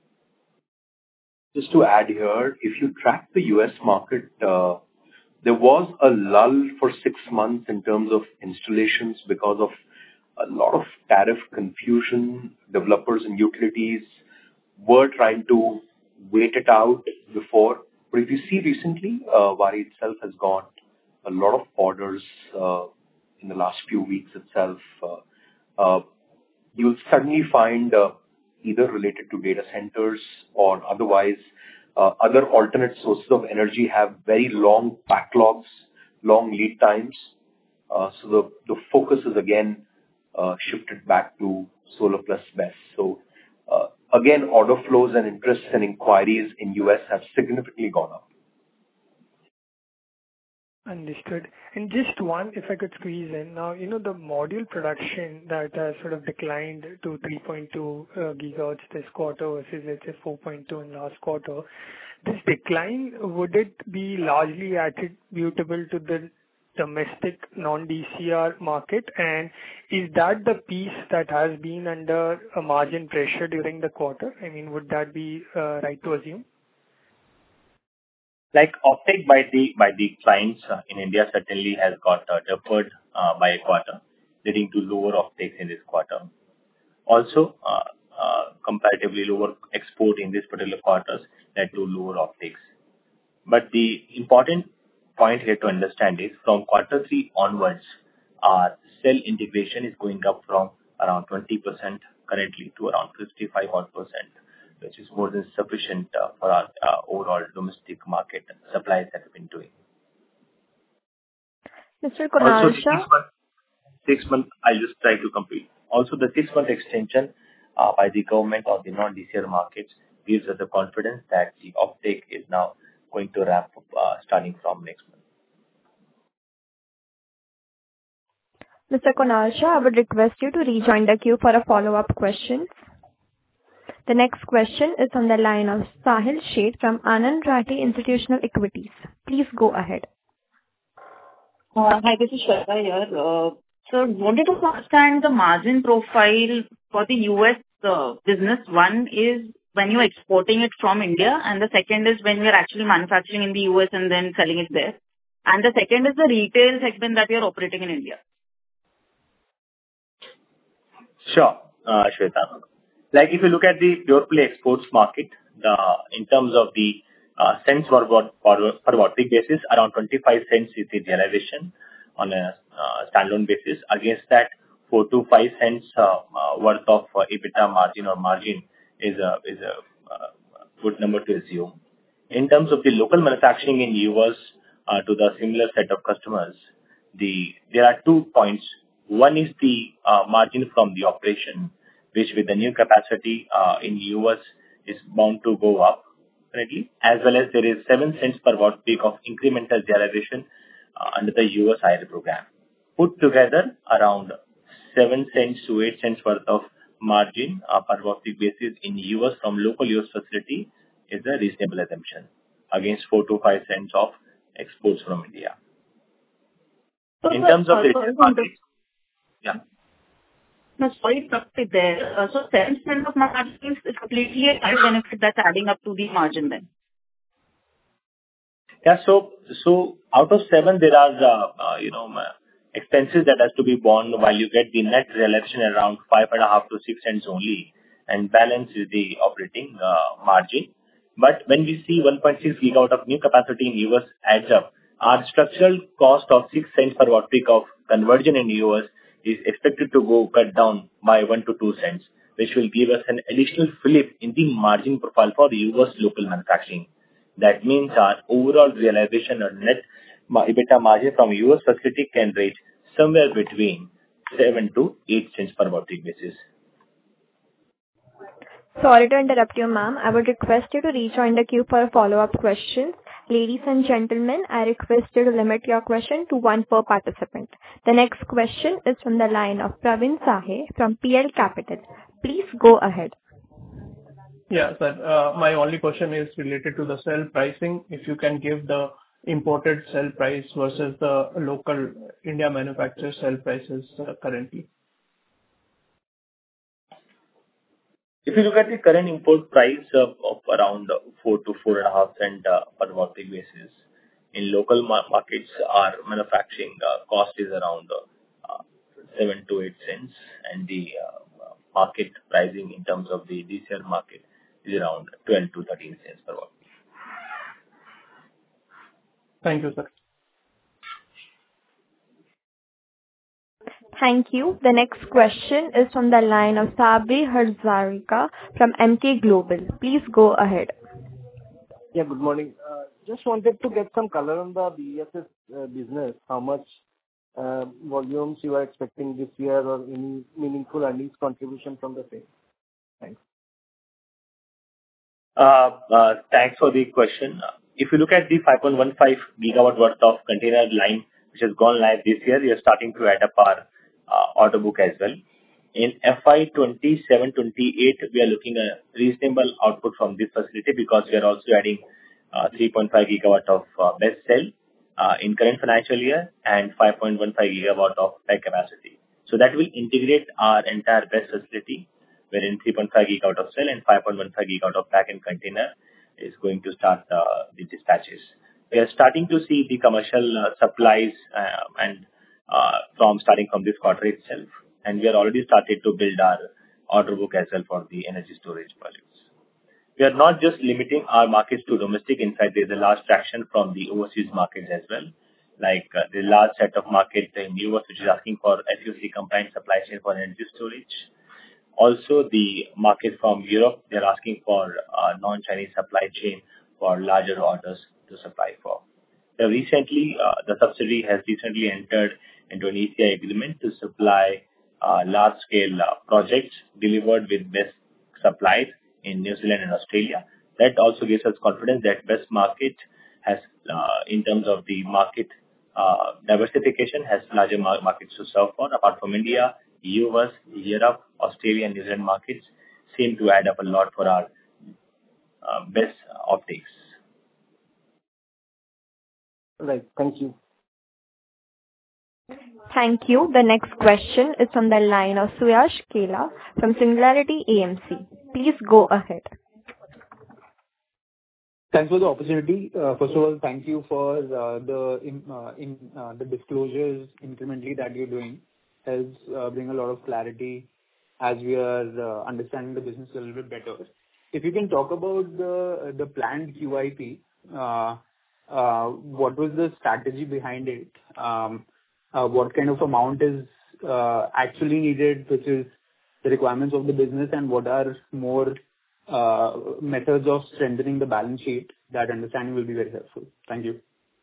Just to add here, if you track the US market, there was a lull for 6 months in terms of installations because of a lot of tariff confusion. Developers and utilities were trying to wait it out before. But if you see recently, Waaree itself has got a lot of orders in the last few weeks itself. You'll suddenly find either related to data centers or otherwise, other alternate sources of energy have very long backlogs, long lead times. So the focus is again shifted back to solar plus BESS. So again, order flows and interests and inquiries in US have significantly gone up. Understood. And just one, if I could squeeze in. Now, the module production that has sort of declined to 3.2 gigawatts this quarter versus, let's say, 4.2 in last quarter. This decline, would it be largely attributable to the domestic non-DCR market? And is that the piece that has been under a margin pressure during the quarter? I mean, would that be right to assume? Like offtake by the clients in India certainly has got deferred by a quarter, leading to lower offtakes in this quarter. Also, comparatively lower export in this particular quarters led to lower offtakes. But the important point here to understand is from quarter 3 onwards, our cell integration is going up from around 20% currently to around 55%, which is more than sufficient for our overall domestic market supplies that we've been doing. Mr. Kunal Also, Shah? 6 month, I'll just try to complete. Also, the 6-month extension by the government of the non-DCR markets gives us the confidence that the offtake is now going to ramp up starting from next month. Mr. Kunal Shah, I would request you to rejoin the queue for a follow-up question. The next question is on the line of Sahil Sheth from Anand Rathi Institutional Equities. Please go ahead. Hi, this is Shweta here. So wanted to understand the margin profile for the US business. One is when you're exporting it from India, and the second is when you're actually manufacturing in the US and then selling it there. And the second is the retail segment that you're operating in India. Sure, Shweta. Like if you look at the pure play exports market, in terms of the cents per watt peak basis, around 25 cents is the realization on a standalone basis. Against that, 4 to 5 cents worth of EBITDA margin or margin is a good number to assume. In terms of the local manufacturing in US to the similar set of customers, there are 2 points. One is the margin from the operation, which with the new capacity in US is bound to go up currently, as well as there is 7 cents per watt peak of incremental realization under the US IRA program. Put together, around 7 cents to 8 cents worth of margin per watt peak basis in US from local US facility is a reasonable assumption against 4 to 5 cents of exports from India. So in terms of the yeah. No, sorry to stop it there. So 7% of margin is completely a side benefit that's adding up to the margin then. Yeah, so out of 7, there are expenses that has to be borne while you get the net realization around 5.5 to 6 cents only, and balance is the operating margin. But when we see 1.6 gigawatt of new capacity in US adds up, our structural cost of 6 cents per watt peak of conversion in US is expected to go cut down by 1 to 2 cents, which will give us an additional flip in the margin profile for the US local manufacturing. That means our overall realization or net EBITDA margin from US facility can range somewhere between 7 to 8 cents per watt peak basis. Sorry to interrupt you, ma'am. I would request you to rejoin the queue for a follow-up question. Ladies and gentlemen, I request you to limit your question to 1 per participant. The next question is from the line of Praveen Sahay from PL Capital. Please go ahead. Yeah, sir. My only question is related to the cell pricing. If you can give the imported cell price versus the local India manufacturer cell prices currently. If you look at the current import price of around 4 to 4.5 cents per watt peak basis, in local markets, our manufacturing cost is around 7 to 8 cents, and the market pricing in terms of the DCR market is around 12 to 13 cents per watt. Thank you, sir. Thank you. The next question is from the line of Sabri Hazarika from Emkay Global. Please go ahead. Yeah, good morning. Just wanted to get some color on the BESS business. How much volumes you are expecting this year, or any meaningful earnings contribution from the same? Thanks. Thanks for the question. If you look at the 5.15 gigawatt worth of container line, which has gone live this year, we are starting to add up our order book as well. In FY 27-28, we are looking at reasonable output from this facility because we are also adding 3.5 gigawatt of BESS cell in current financial year and 5.15 gigawatt of pack capacity. So that will integrate our entire BESS facility, wherein 3.5 gigawatt of cell and 5.15 gigawatt of pack and container is going to start the dispatches. We are starting to see the commercial supplies and starting from this quarter itself, and we are already started to build our order book as well for the energy storage volumes. We are not just limiting our markets to domestic. In fact, there's a large traction from the overseas markets as well, like the large set of markets in US, which is asking for FEOC compliant supply chain for energy storage. Also, the market from Europe, they're asking for non-Chinese supply chain for larger orders to supply for. Recently, the subsidiary has recently entered into an ECI agreement to supply large-scale projects delivered with BESS supplies in New Zealand and Australia. That also gives us confidence that BESS market has, in terms of the market diversification, has larger markets to serve for. Apart from India, US, Europe, Australia, and New Zealand markets seem to add up a lot for our BESS optics. Right. Thank you. Thank you. The next question is from the line of Suyash Kela from Singularity AMC. Please go ahead. Thanks for the opportunity. First of all, thank you for the disclosures incrementally that you're doing. Helps bring a lot of clarity as we are understanding the business a little bit better. If you can talk about the planned QIP, what was the strategy behind it? What kind of amount is actually needed, which is the requirements of the business, and what are more methods of strengthening the balance sheet? That understanding will be very helpful. Thank you.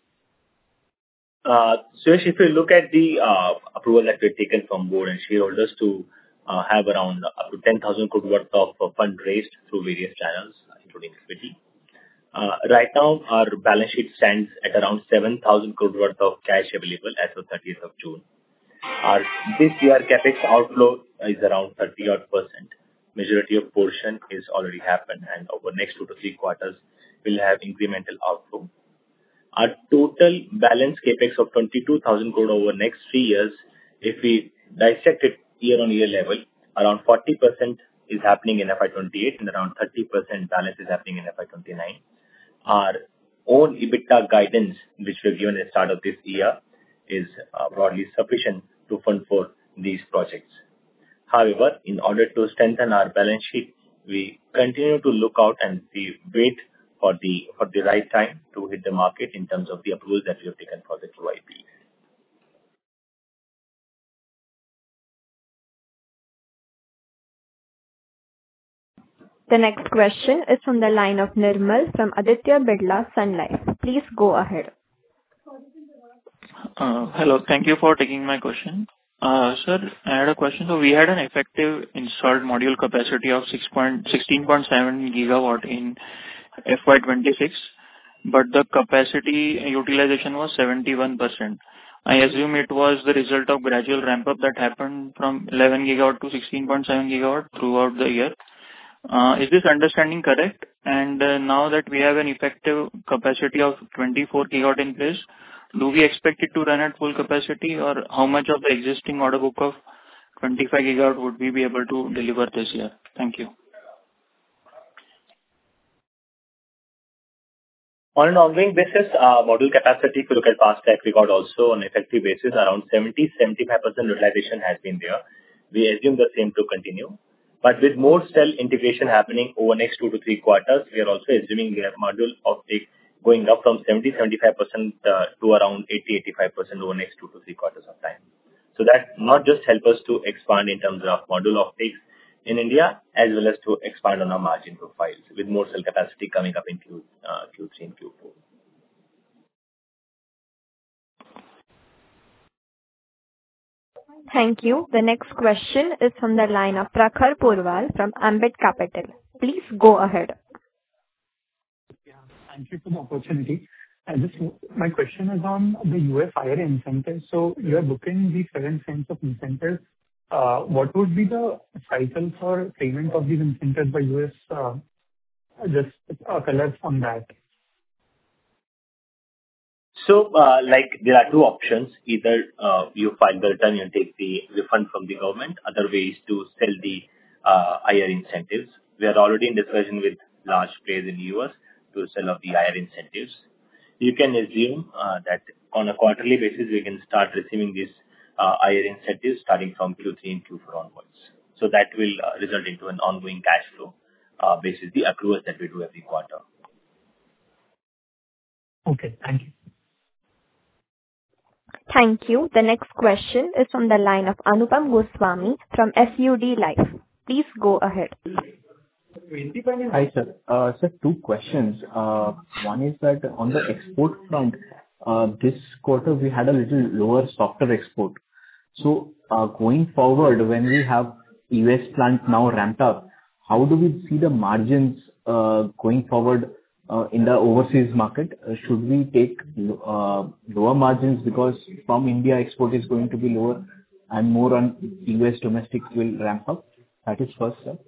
Suyash, if you look at the approval that we've taken from board and shareholders to have around up to 10,000 crore worth of fund raised through various channels, including equity. Right now, our balance sheet stands at around 7,000 crore worth of cash available as of 30th of June. This year, CapEx outflow is around 30-odd%. Majority of portion is already happened, and over next 2 to 3 quarters, we'll have incremental outflow. Our total balance CapEx of 22,000 crore over next 3 years, if we dissect it year-on-year level, around 40% is happening in FY28 and around 30% balance is happening in FY29. Our own EBITDA guidance, which we've given at the start of this year, is broadly sufficient to fund for these projects. However, in order to strengthen our balance sheet, we continue to look out and we wait for the right time to hit the market in terms of the approvals that we have taken for the QIP. The next question is from the line of Nirmal from Aditya Birla Sun Life. Please go ahead. Hello. Thank you for taking my question. Sir, I had a question. So we had an effective installed module capacity of 16.7 gigawatt in FY26, but the capacity utilization was 71%. I assume it was the result of gradual ramp-up that happened from 11 gigawatt to 16.7 gigawatt throughout the year. Is this understanding correct? And now that we have an effective capacity of 24 gigawatt in place, do we expect it to run at full capacity, or how much of the existing order book of 25 gigawatt would we be able to deliver this year? Thank you. On an ongoing basis, module capacity, if you look at past track record also on effective basis, around 70-75% utilization has been there. We assume the same to continue. But with more cell integration happening over next 2 to 3 quarters, we are also assuming we have module offtake going up from 70-75% to around 80-85% over next 2 to 3 quarters of time. So that not just help us to expand in terms of module offtakes in India, as well as to expand on our margin profiles with more cell capacity coming up in Q3 and Q4. Thank you. The next question is from the line of Prakhar Porwal from Ambit Capital. Please go ahead. Thank you for the opportunity. My question is on the U.S. IRA incentives. So you are booking the $0.07 of incentives. What would be the cycle for payment of these incentives by U.S.? Just color on that. So, there are two options. Either you file the return and take the refund from the government. Other way is to sell the IRA incentives. We are already in discussion with large players in the U.S. to sell off the IRA incentives. You can assume that on a quarterly basis, we can start receiving these IRA incentives starting from Q3 and Q4 onwards. So that will result into an ongoing cash flow basis the accruals that we do every quarter. Okay. Thank you. Thank you. The next question is from the line of Anupam Goswami from SUD Life. Please go ahead. Hi, sir. Sir, two questions. One is that on the export front, this quarter we had a little lower softer export. So, going forward, when we have US plant now ramped up, how do we see the margins going forward in the overseas market? Should we take lower margins because from India export is going to be lower and more on US domestic will ramp up? That is first, sir.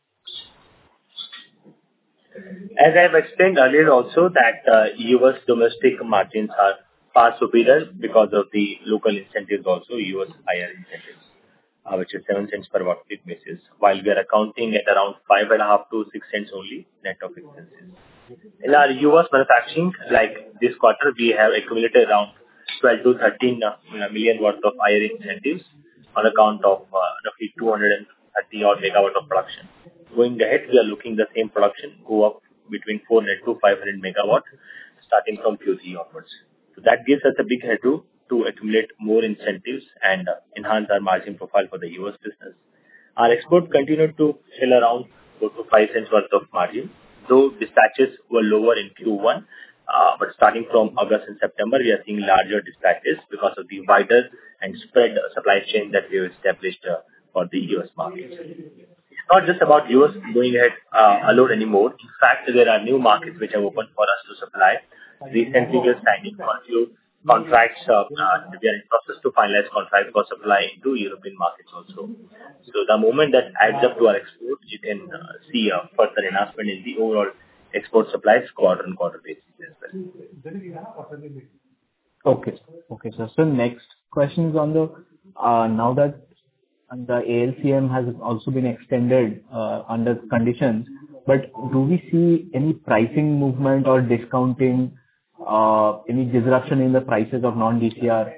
As I have explained earlier also that US domestic margins are far superior because of the local incentives also, US IRA incentives, which is 7 cents per watt peak basis, while we are accounting at around 5.5 to 6 cents only net of expenses. In our US manufacturing, like this quarter, we have accumulated around 12 to 13 million worth of IRA incentives on account of roughly 230 odd megawatt of production. Going ahead, we are looking the same production go up between 400 to 500 megawatt starting from Q3 onwards. So that gives us a big headroom to accumulate more incentives and enhance our margin profile for the US business. Our export continued to sell around 4 to 5 cents worth of margin, though dispatches were lower in Q1. But starting from August and September, we are seeing larger dispatches because of the wider and spread supply chain that we have established for the US market. It's not just about US going ahead alone anymore. In fact, there are new markets which have opened for us to supply. Recently, we are signing a few contracts. We are in process to finalize contracts for supply into European markets also. So the moment that adds up to our export, you can see a further enhancement in the overall export supplies quarter-on-quarter basis as well. Okay. Okay, sir. So next question is on the now that the ALCM has also been extended under conditions, but do we see any pricing movement or discounting, any disruption in the prices of non-DCR?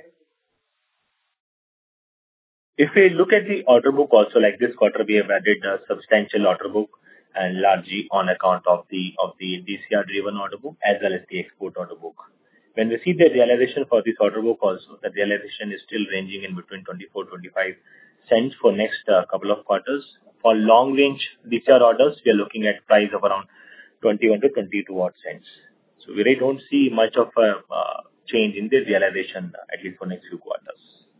If we look at the order book also, like this quarter, we have added a substantial order book and largely on account of the DCR-driven order book as well as the export order book. When we see the realization for this order book also, the realization is still ranging in between 24-25 cents for next couple of quarters. For long-range DCR orders, we are looking at price of around 21 to 22 odd cents. So we really don't see much of a change in the realization, at least for next few quarters.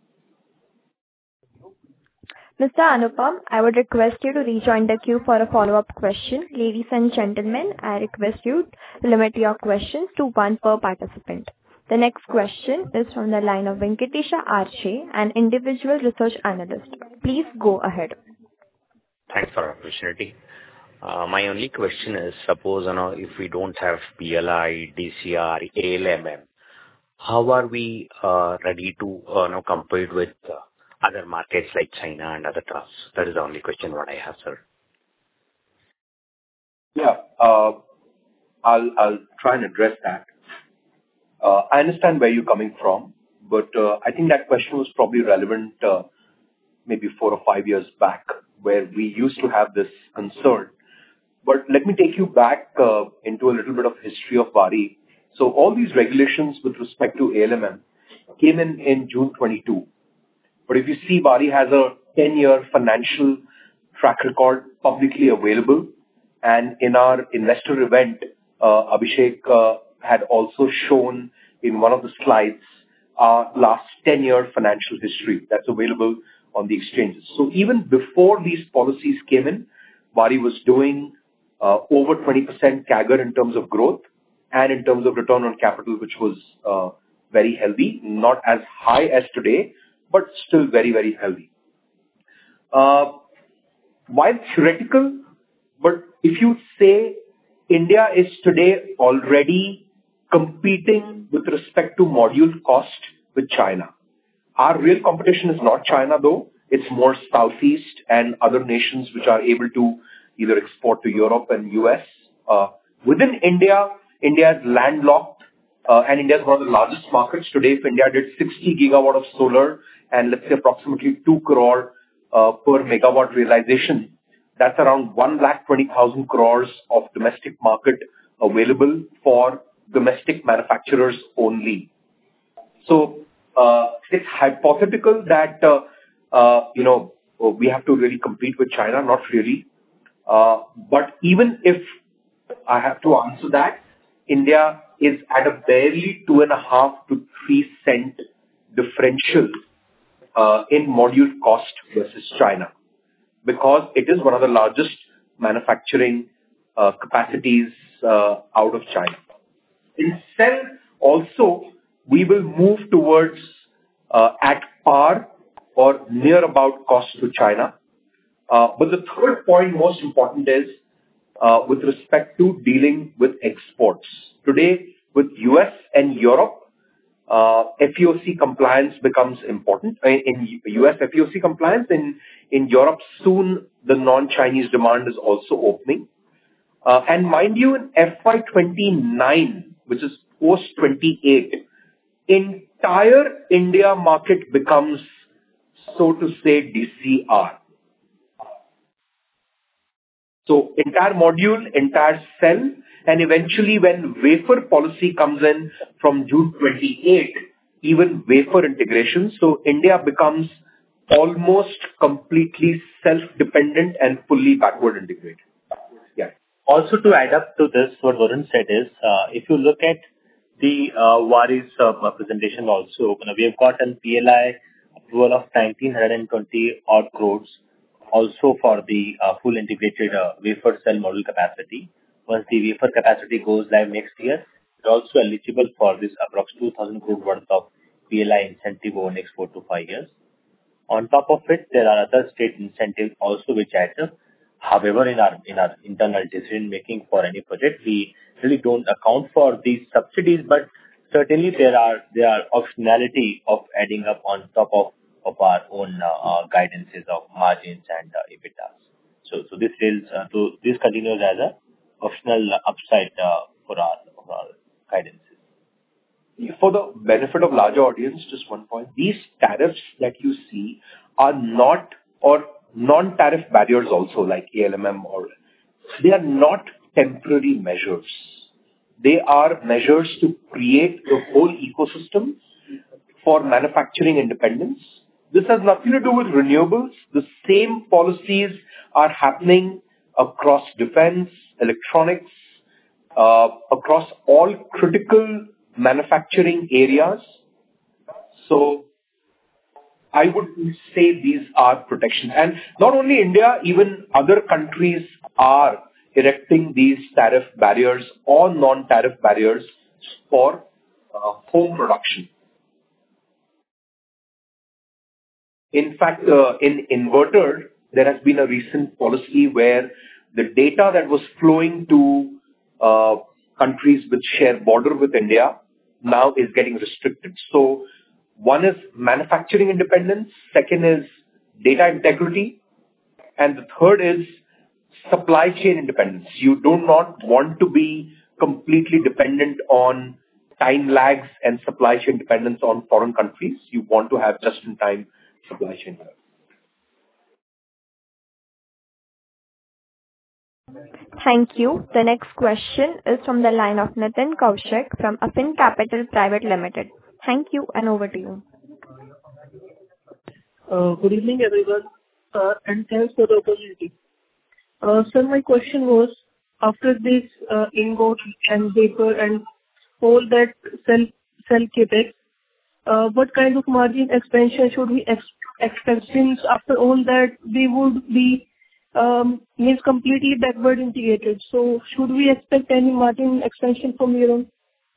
Mr. Anupam, I would request you to rejoin the queue for a follow-up question. Ladies and gentlemen, I request you to limit your questions to one per participant. The next question is from the line of Venkatesha Arche, an individual research analyst. Please go ahead. Thanks for the opportunity. My only question is, suppose if we don't have PLI, DCR, ALMM, how are we ready to compete with other markets like China and other trusts? That is the only question what I have, sir. Yeah, I'll try and address that. I understand where you're coming from, but I think that question was probably relevant maybe 4 or 5 years back, where we used to have this concern. But let me take you back into a little bit of history of Waaree. So all these regulations with respect to ALMM came in June 22. But if you see, Waaree has a 10-year financial track record publicly available. And in our investor event, Abhishek had also shown in one of the slides our last 10-year financial history that's available on the exchanges. So even before these policies came in, Waaree was doing over 20% CAGR in terms of growth. and in terms of return on capital, which was very healthy, not as high as today, but still very, very healthy. While theoretical, but if you say India is today already competing with respect to module cost with China. Our real competition is not China, though. It's more Southeast and other nations which are able to either export to Europe and US. Within India, India is landlocked, and India is one of the largest markets today. If India did 60 gigawatt of solar and let's say approximately 2 crore per megawatt realization, that's around 1,20,000 crores of domestic market available for domestic manufacturers only. So it's hypothetical that we have to really compete with China. Not really. But even if I have to answer that, India is at a barely 2.5 to 3 cent differential in module cost versus China, because it is one of the largest manufacturing capacities out of China. In cell also, we will move towards at par or near about cost to China. But the third point, most important, is with respect to dealing with exports. Today, with US and Europe, FEOC compliance becomes important. In US, FEOC compliance. In Europe, soon the non-Chinese demand is also opening. And mind you, in FY29, which is post-28, entire India market becomes, so to say, DCR. So entire module, entire cell, and eventually when wafer policy comes in from June 28, even wafer integration. So India becomes almost completely self-dependent and fully backward integrated. Yeah. Also, to add up to this, what Varun said is, if you look at the Waari's presentation also, we have got an PLI approval of 1,920 odd crores also for the full integrated wafer cell module capacity. Once the wafer capacity goes live next year, we're also eligible for this approx 2,000 crore worth of PLI incentive over next 4 to 5 years. On top of it, there are other state incentives also which add up. However, in our internal decision making for any project, we really don't account for these subsidies, but certainly there are optionality of adding up on top of our own guidances of margins and EBITDA. So this continues as a optional upside for our guidances. For the benefit of larger audience, just one point: these tariffs that you see are not, or non-tariff barriers also, like ALMM, or they are not temporary measures. They are measures to create the whole ecosystem for manufacturing independence. This has nothing to do with renewables. The same policies are happening across defense, electronics, across all critical manufacturing areas. So I would say these are protections. And not only India, even other countries are erecting these tariff barriers or non-tariff barriers for home production. In fact, in inverter, there has been a recent policy where the data that was flowing to countries which share border with India now is getting restricted. So one is manufacturing independence, second is data integrity, and the third is supply chain independence. You do not want to be completely dependent on time lags and supply chain dependence on foreign countries. You want to have just-in-time supply chain. Thank you. The next question is from the line of Nitin Kaushik from Affin Capital Private Limited. Thank you, and over to you. Good evening, everyone, and thanks for the opportunity. Sir, my question was, after this ingot and wafer and all that cell capex, what kind of margin expansion should we expect, since after all that we would be is completely backward integrated. So should we expect any margin expansion from here on?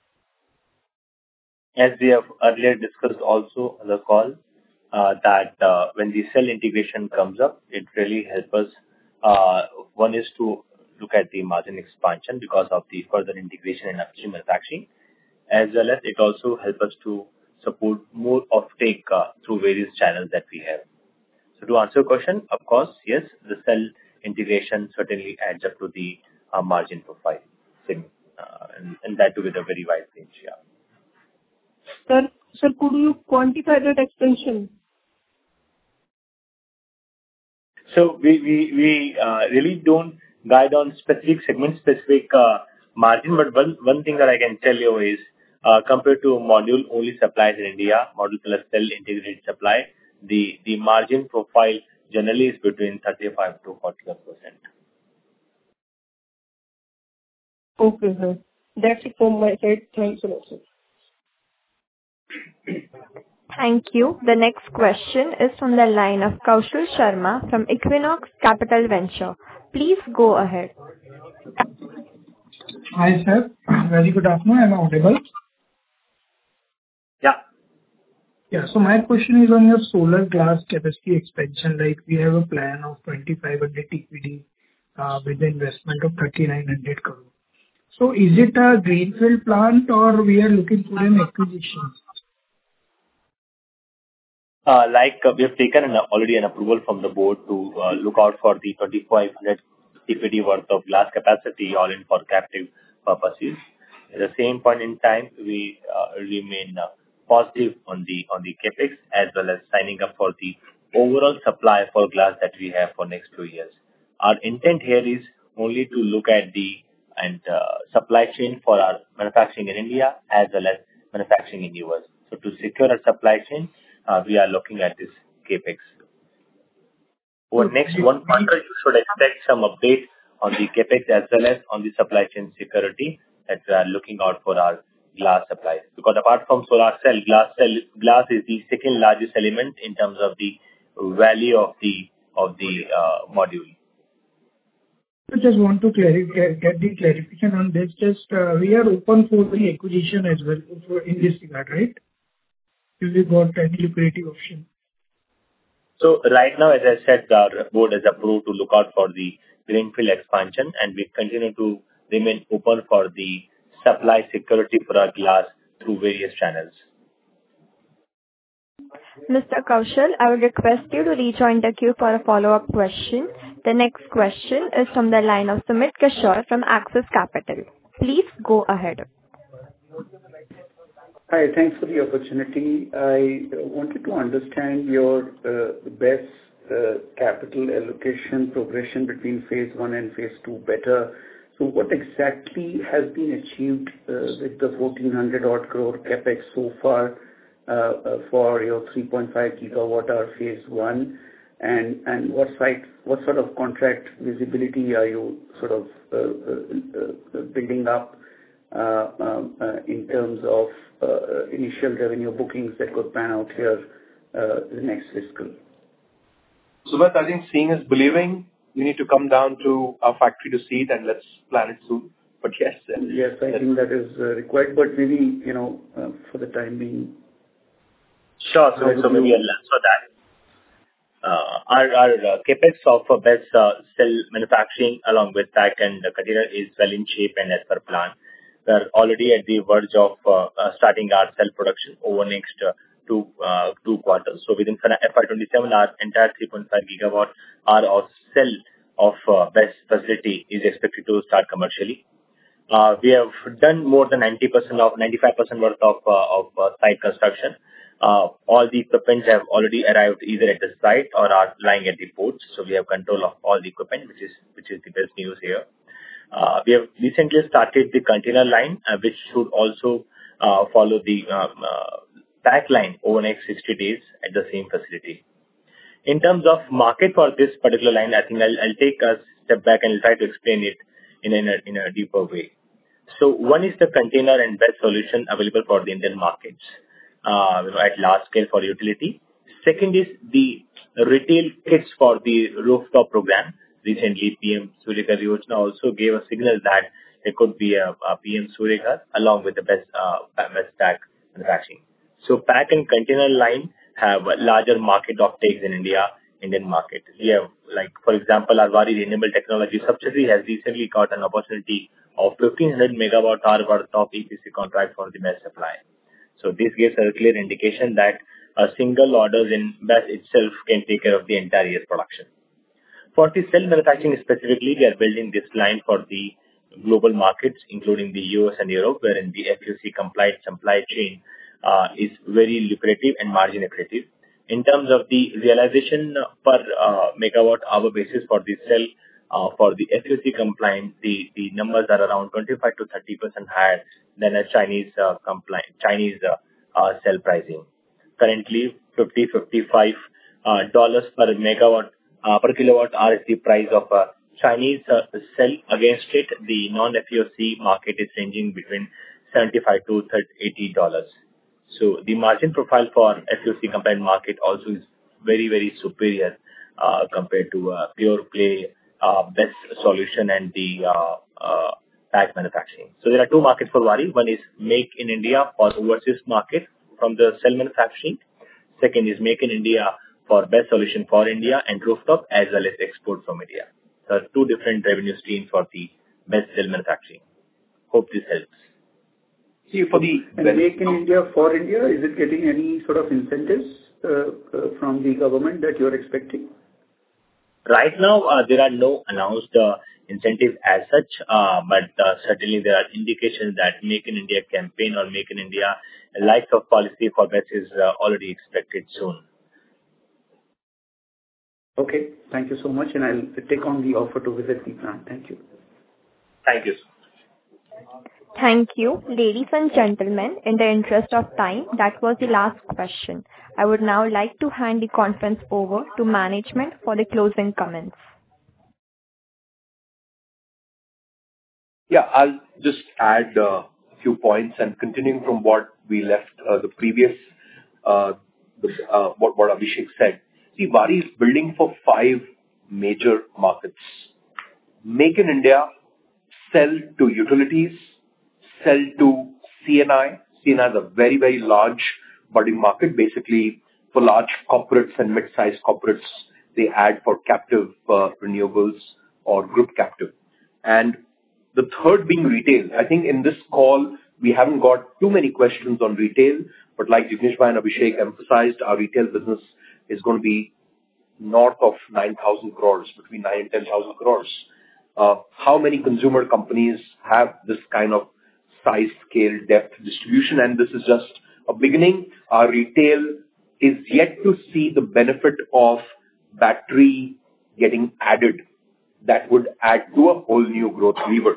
As we have earlier discussed also on the call, that when the cell integration comes up, it really helps us. One is to look at the margin expansion because of the further integration in upstream manufacturing, as well as it also helps us to support more offtake through various channels that we have. So to answer your question, of course, yes, the cell integration certainly adds up to the margin profile, and that too with a very wide range. Yeah. Sir, could you quantify that expansion? So we really don't guide on specific segment, specific margin, but one thing that I can tell you is, compared to module only supplies in India, module plus cell integrated supply, the margin profile generally is between 35 to 40%. Okay, sir. That's it from my side. Thanks a lot, sir. Thank you. The next question is from the line of Kaushal Sharma from Equinox Capital Venture. Please go ahead. Hi, sir. Very good afternoon. Am I audible? Yeah. Yeah. So my question is on your solar glass capacity expansion. Like we have a plan of 2,500 TPD with the investment of 3,900 crore. So is it a greenfield plant or we are looking for an acquisition? We have taken already an approval from the board to look out for the 2,500 TPD worth of glass capacity, all in for captive purposes. At the same point in time, we remain positive on the capex as well as signing up for the overall supply for glass that we have for next 2 years. Our intent here is only to look at the supply chain for our manufacturing in India as well as manufacturing in US. So to secure our supply chain, we are looking at this capex. Over next 1 quarter, you should expect some update on the capex as well as on the supply chain security that we are looking out for our glass supplies. Because apart from solar cell, glass is the second largest element in terms of the value of the module. I just want to get the clarification on this. Just we are open for the acquisition as well in this regard, right? If we got any lucrative option. So right now, as I said, our board has approved to look out for the greenfield expansion, and we continue to remain open for the supply security for our glass through various channels. Mr. Kaushal, I would request you to rejoin the queue for a follow-up question. The next question is from the line of Sumit Kishore from Axis Capital. Please go ahead. Hi, thanks for the opportunity. I wanted to understand your best capital allocation progression between phase 1 and phase 2 better. So what exactly has been achieved with the 1,400 odd crore capex so far for your 3.5 gigawatt hour phase 1? And what sort of contract visibility are you sort of building up in terms of initial revenue bookings that could pan out here the next fiscal? Sumit, I think seeing is believing. You need to come down to our factory to see it, and let's plan it soon. But yes. Yes, I think that is required, but maybe, for the time being. Sure. So maybe I'll answer that. Our capex of best cell manufacturing along with pack and container is well in shape and as per plan. We are already at the verge of starting our cell production over next two quarters. So within FY27, our entire 3.5 gigawatt hour of cell of best facility is expected to start commercially. We have done more than 95% worth of site construction. All the equipment have already arrived either at the site or are lying at the ports. So we have control of all the equipment, which is the best news here. We have recently started the container line, which should also follow the pack line over next 60 days at the same facility. In terms of market for this particular line, I think I'll take a step back and try to explain it in a deeper way. So one is the container and best solution available for the Indian markets, at large scale for utility. Second is the retail kits for the rooftop program. recently PM Surya Ghar Yojana also gave a signal that there could be a PM Surya Ghar along with the best pack manufacturing. So pack and container line have larger market offtakes in Indian market. We have, like, for example, our Waaree Renewable Technology subsidiary has recently got an opportunity of 1500 megawatt hour worth of EPC contract for the BESS supply. So this gives a clear indication that a single order in BESS itself can take care of the entire year's production. For the cell manufacturing specifically, we are building this line for the global markets, including the US and Europe, wherein the FEOC compliant supply chain is very lucrative and margin accretive. In terms of the realization per megawatt hour basis for the cell, for the FEOC compliant, the numbers are around 25 to 30% higher than a Chinese cell pricing. Currently, $55 per megawatt per kilowatt hour is the price of a Chinese cell. Against it, the non-FEOC market is ranging between $75 to $80. So the margin profile for FEOC compliant market also is very, very superior compared to pure play best solution and the pack manufacturing. So there are two markets for Waaree. One is Make in India for overseas market from the cell manufacturing. Second is Make in India for best solution for India and rooftop as well as export from India. So two different revenue streams for the best cell manufacturing. Hope this helps. See, for the Make in India for India, is it getting any sort of incentives from the government that you're expecting? Right now, there are no announced incentives as such, but certainly there are indications that Make in India campaign or Make in India likes of policy for BESS is already expected soon. Okay, thank you so much, and I'll take on the offer to visit the plant. Thank you. Thank you. Thank you. Ladies and gentlemen, in the interest of time, that was the last question. I would now like to hand the conference over to management for the closing comments. Yeah, I'll just add a few points and continuing from what we left the previous, what Abhishek said. See, Waaree is building for 5 major markets. Make in India, sell to utilities, sell to CNI. CNI is a very, very large budding market, basically for large corporates and mid-sized corporates. They add for captive renewables or group captive. And the third being retail. I think in this call, we haven't got too many questions on retail, but like Jignesh Bhai and Abhishek emphasized, our retail business is going to be north of 9,000 crores, between 9 and 10,000 crores. How many consumer companies have this kind of size, scale, depth, distribution? And this is just a beginning. Our retail is yet to see the benefit of battery getting added. That would add to a whole new growth lever.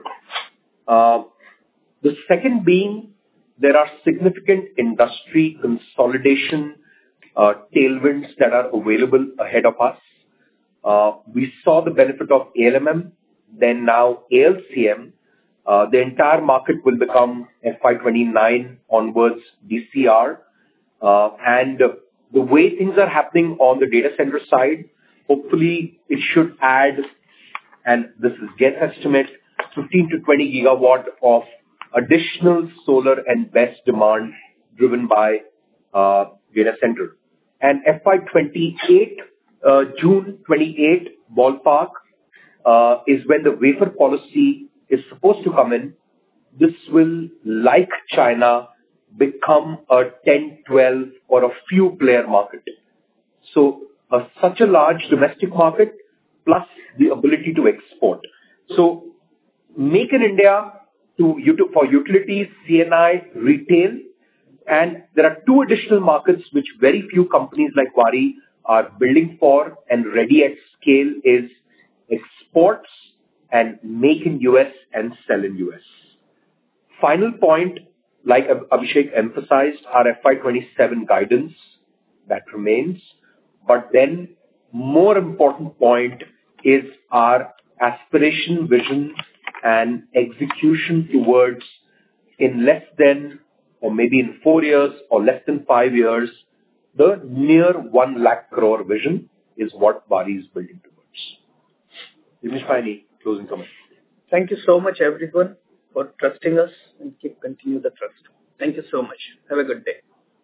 The second being, there are significant industry consolidation tailwinds that are available ahead of us. We saw the benefit of ALMM, then now ALCM. The entire market will become FY29 onwards DCR. And the way things are happening on the data center side, hopefully it should add, and this is guess estimate, 15 to 20 gigawatt of additional solar and BESS demand driven by data center. And FY28, June 28 ballpark is when the wafer policy is supposed to come in. This will, like China, become a 10, 12 or a few player market. So such a large domestic market plus the ability to export. So Make in India for utilities, CNI, retail, and there are 2 additional markets which very few companies like Waaree are building for and ready at scale is exports and make in US and sell in US. Final point, like Abhishek emphasized, our FY27 guidance, that remains. But then more important point is our aspiration, vision and execution towards in less than or maybe in 4 years or less than 5 years, the near 1 lakh crore vision is what Waaree is building towards. Dinesh, any closing comments? Thank you so much, everyone, for trusting us and continue the trust. Thank you so much. Have a good day.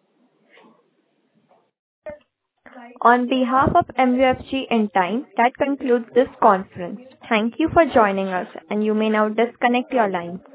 On behalf of MUFG in Time, that concludes this conference. Thank you for joining us, and you may now disconnect your lines.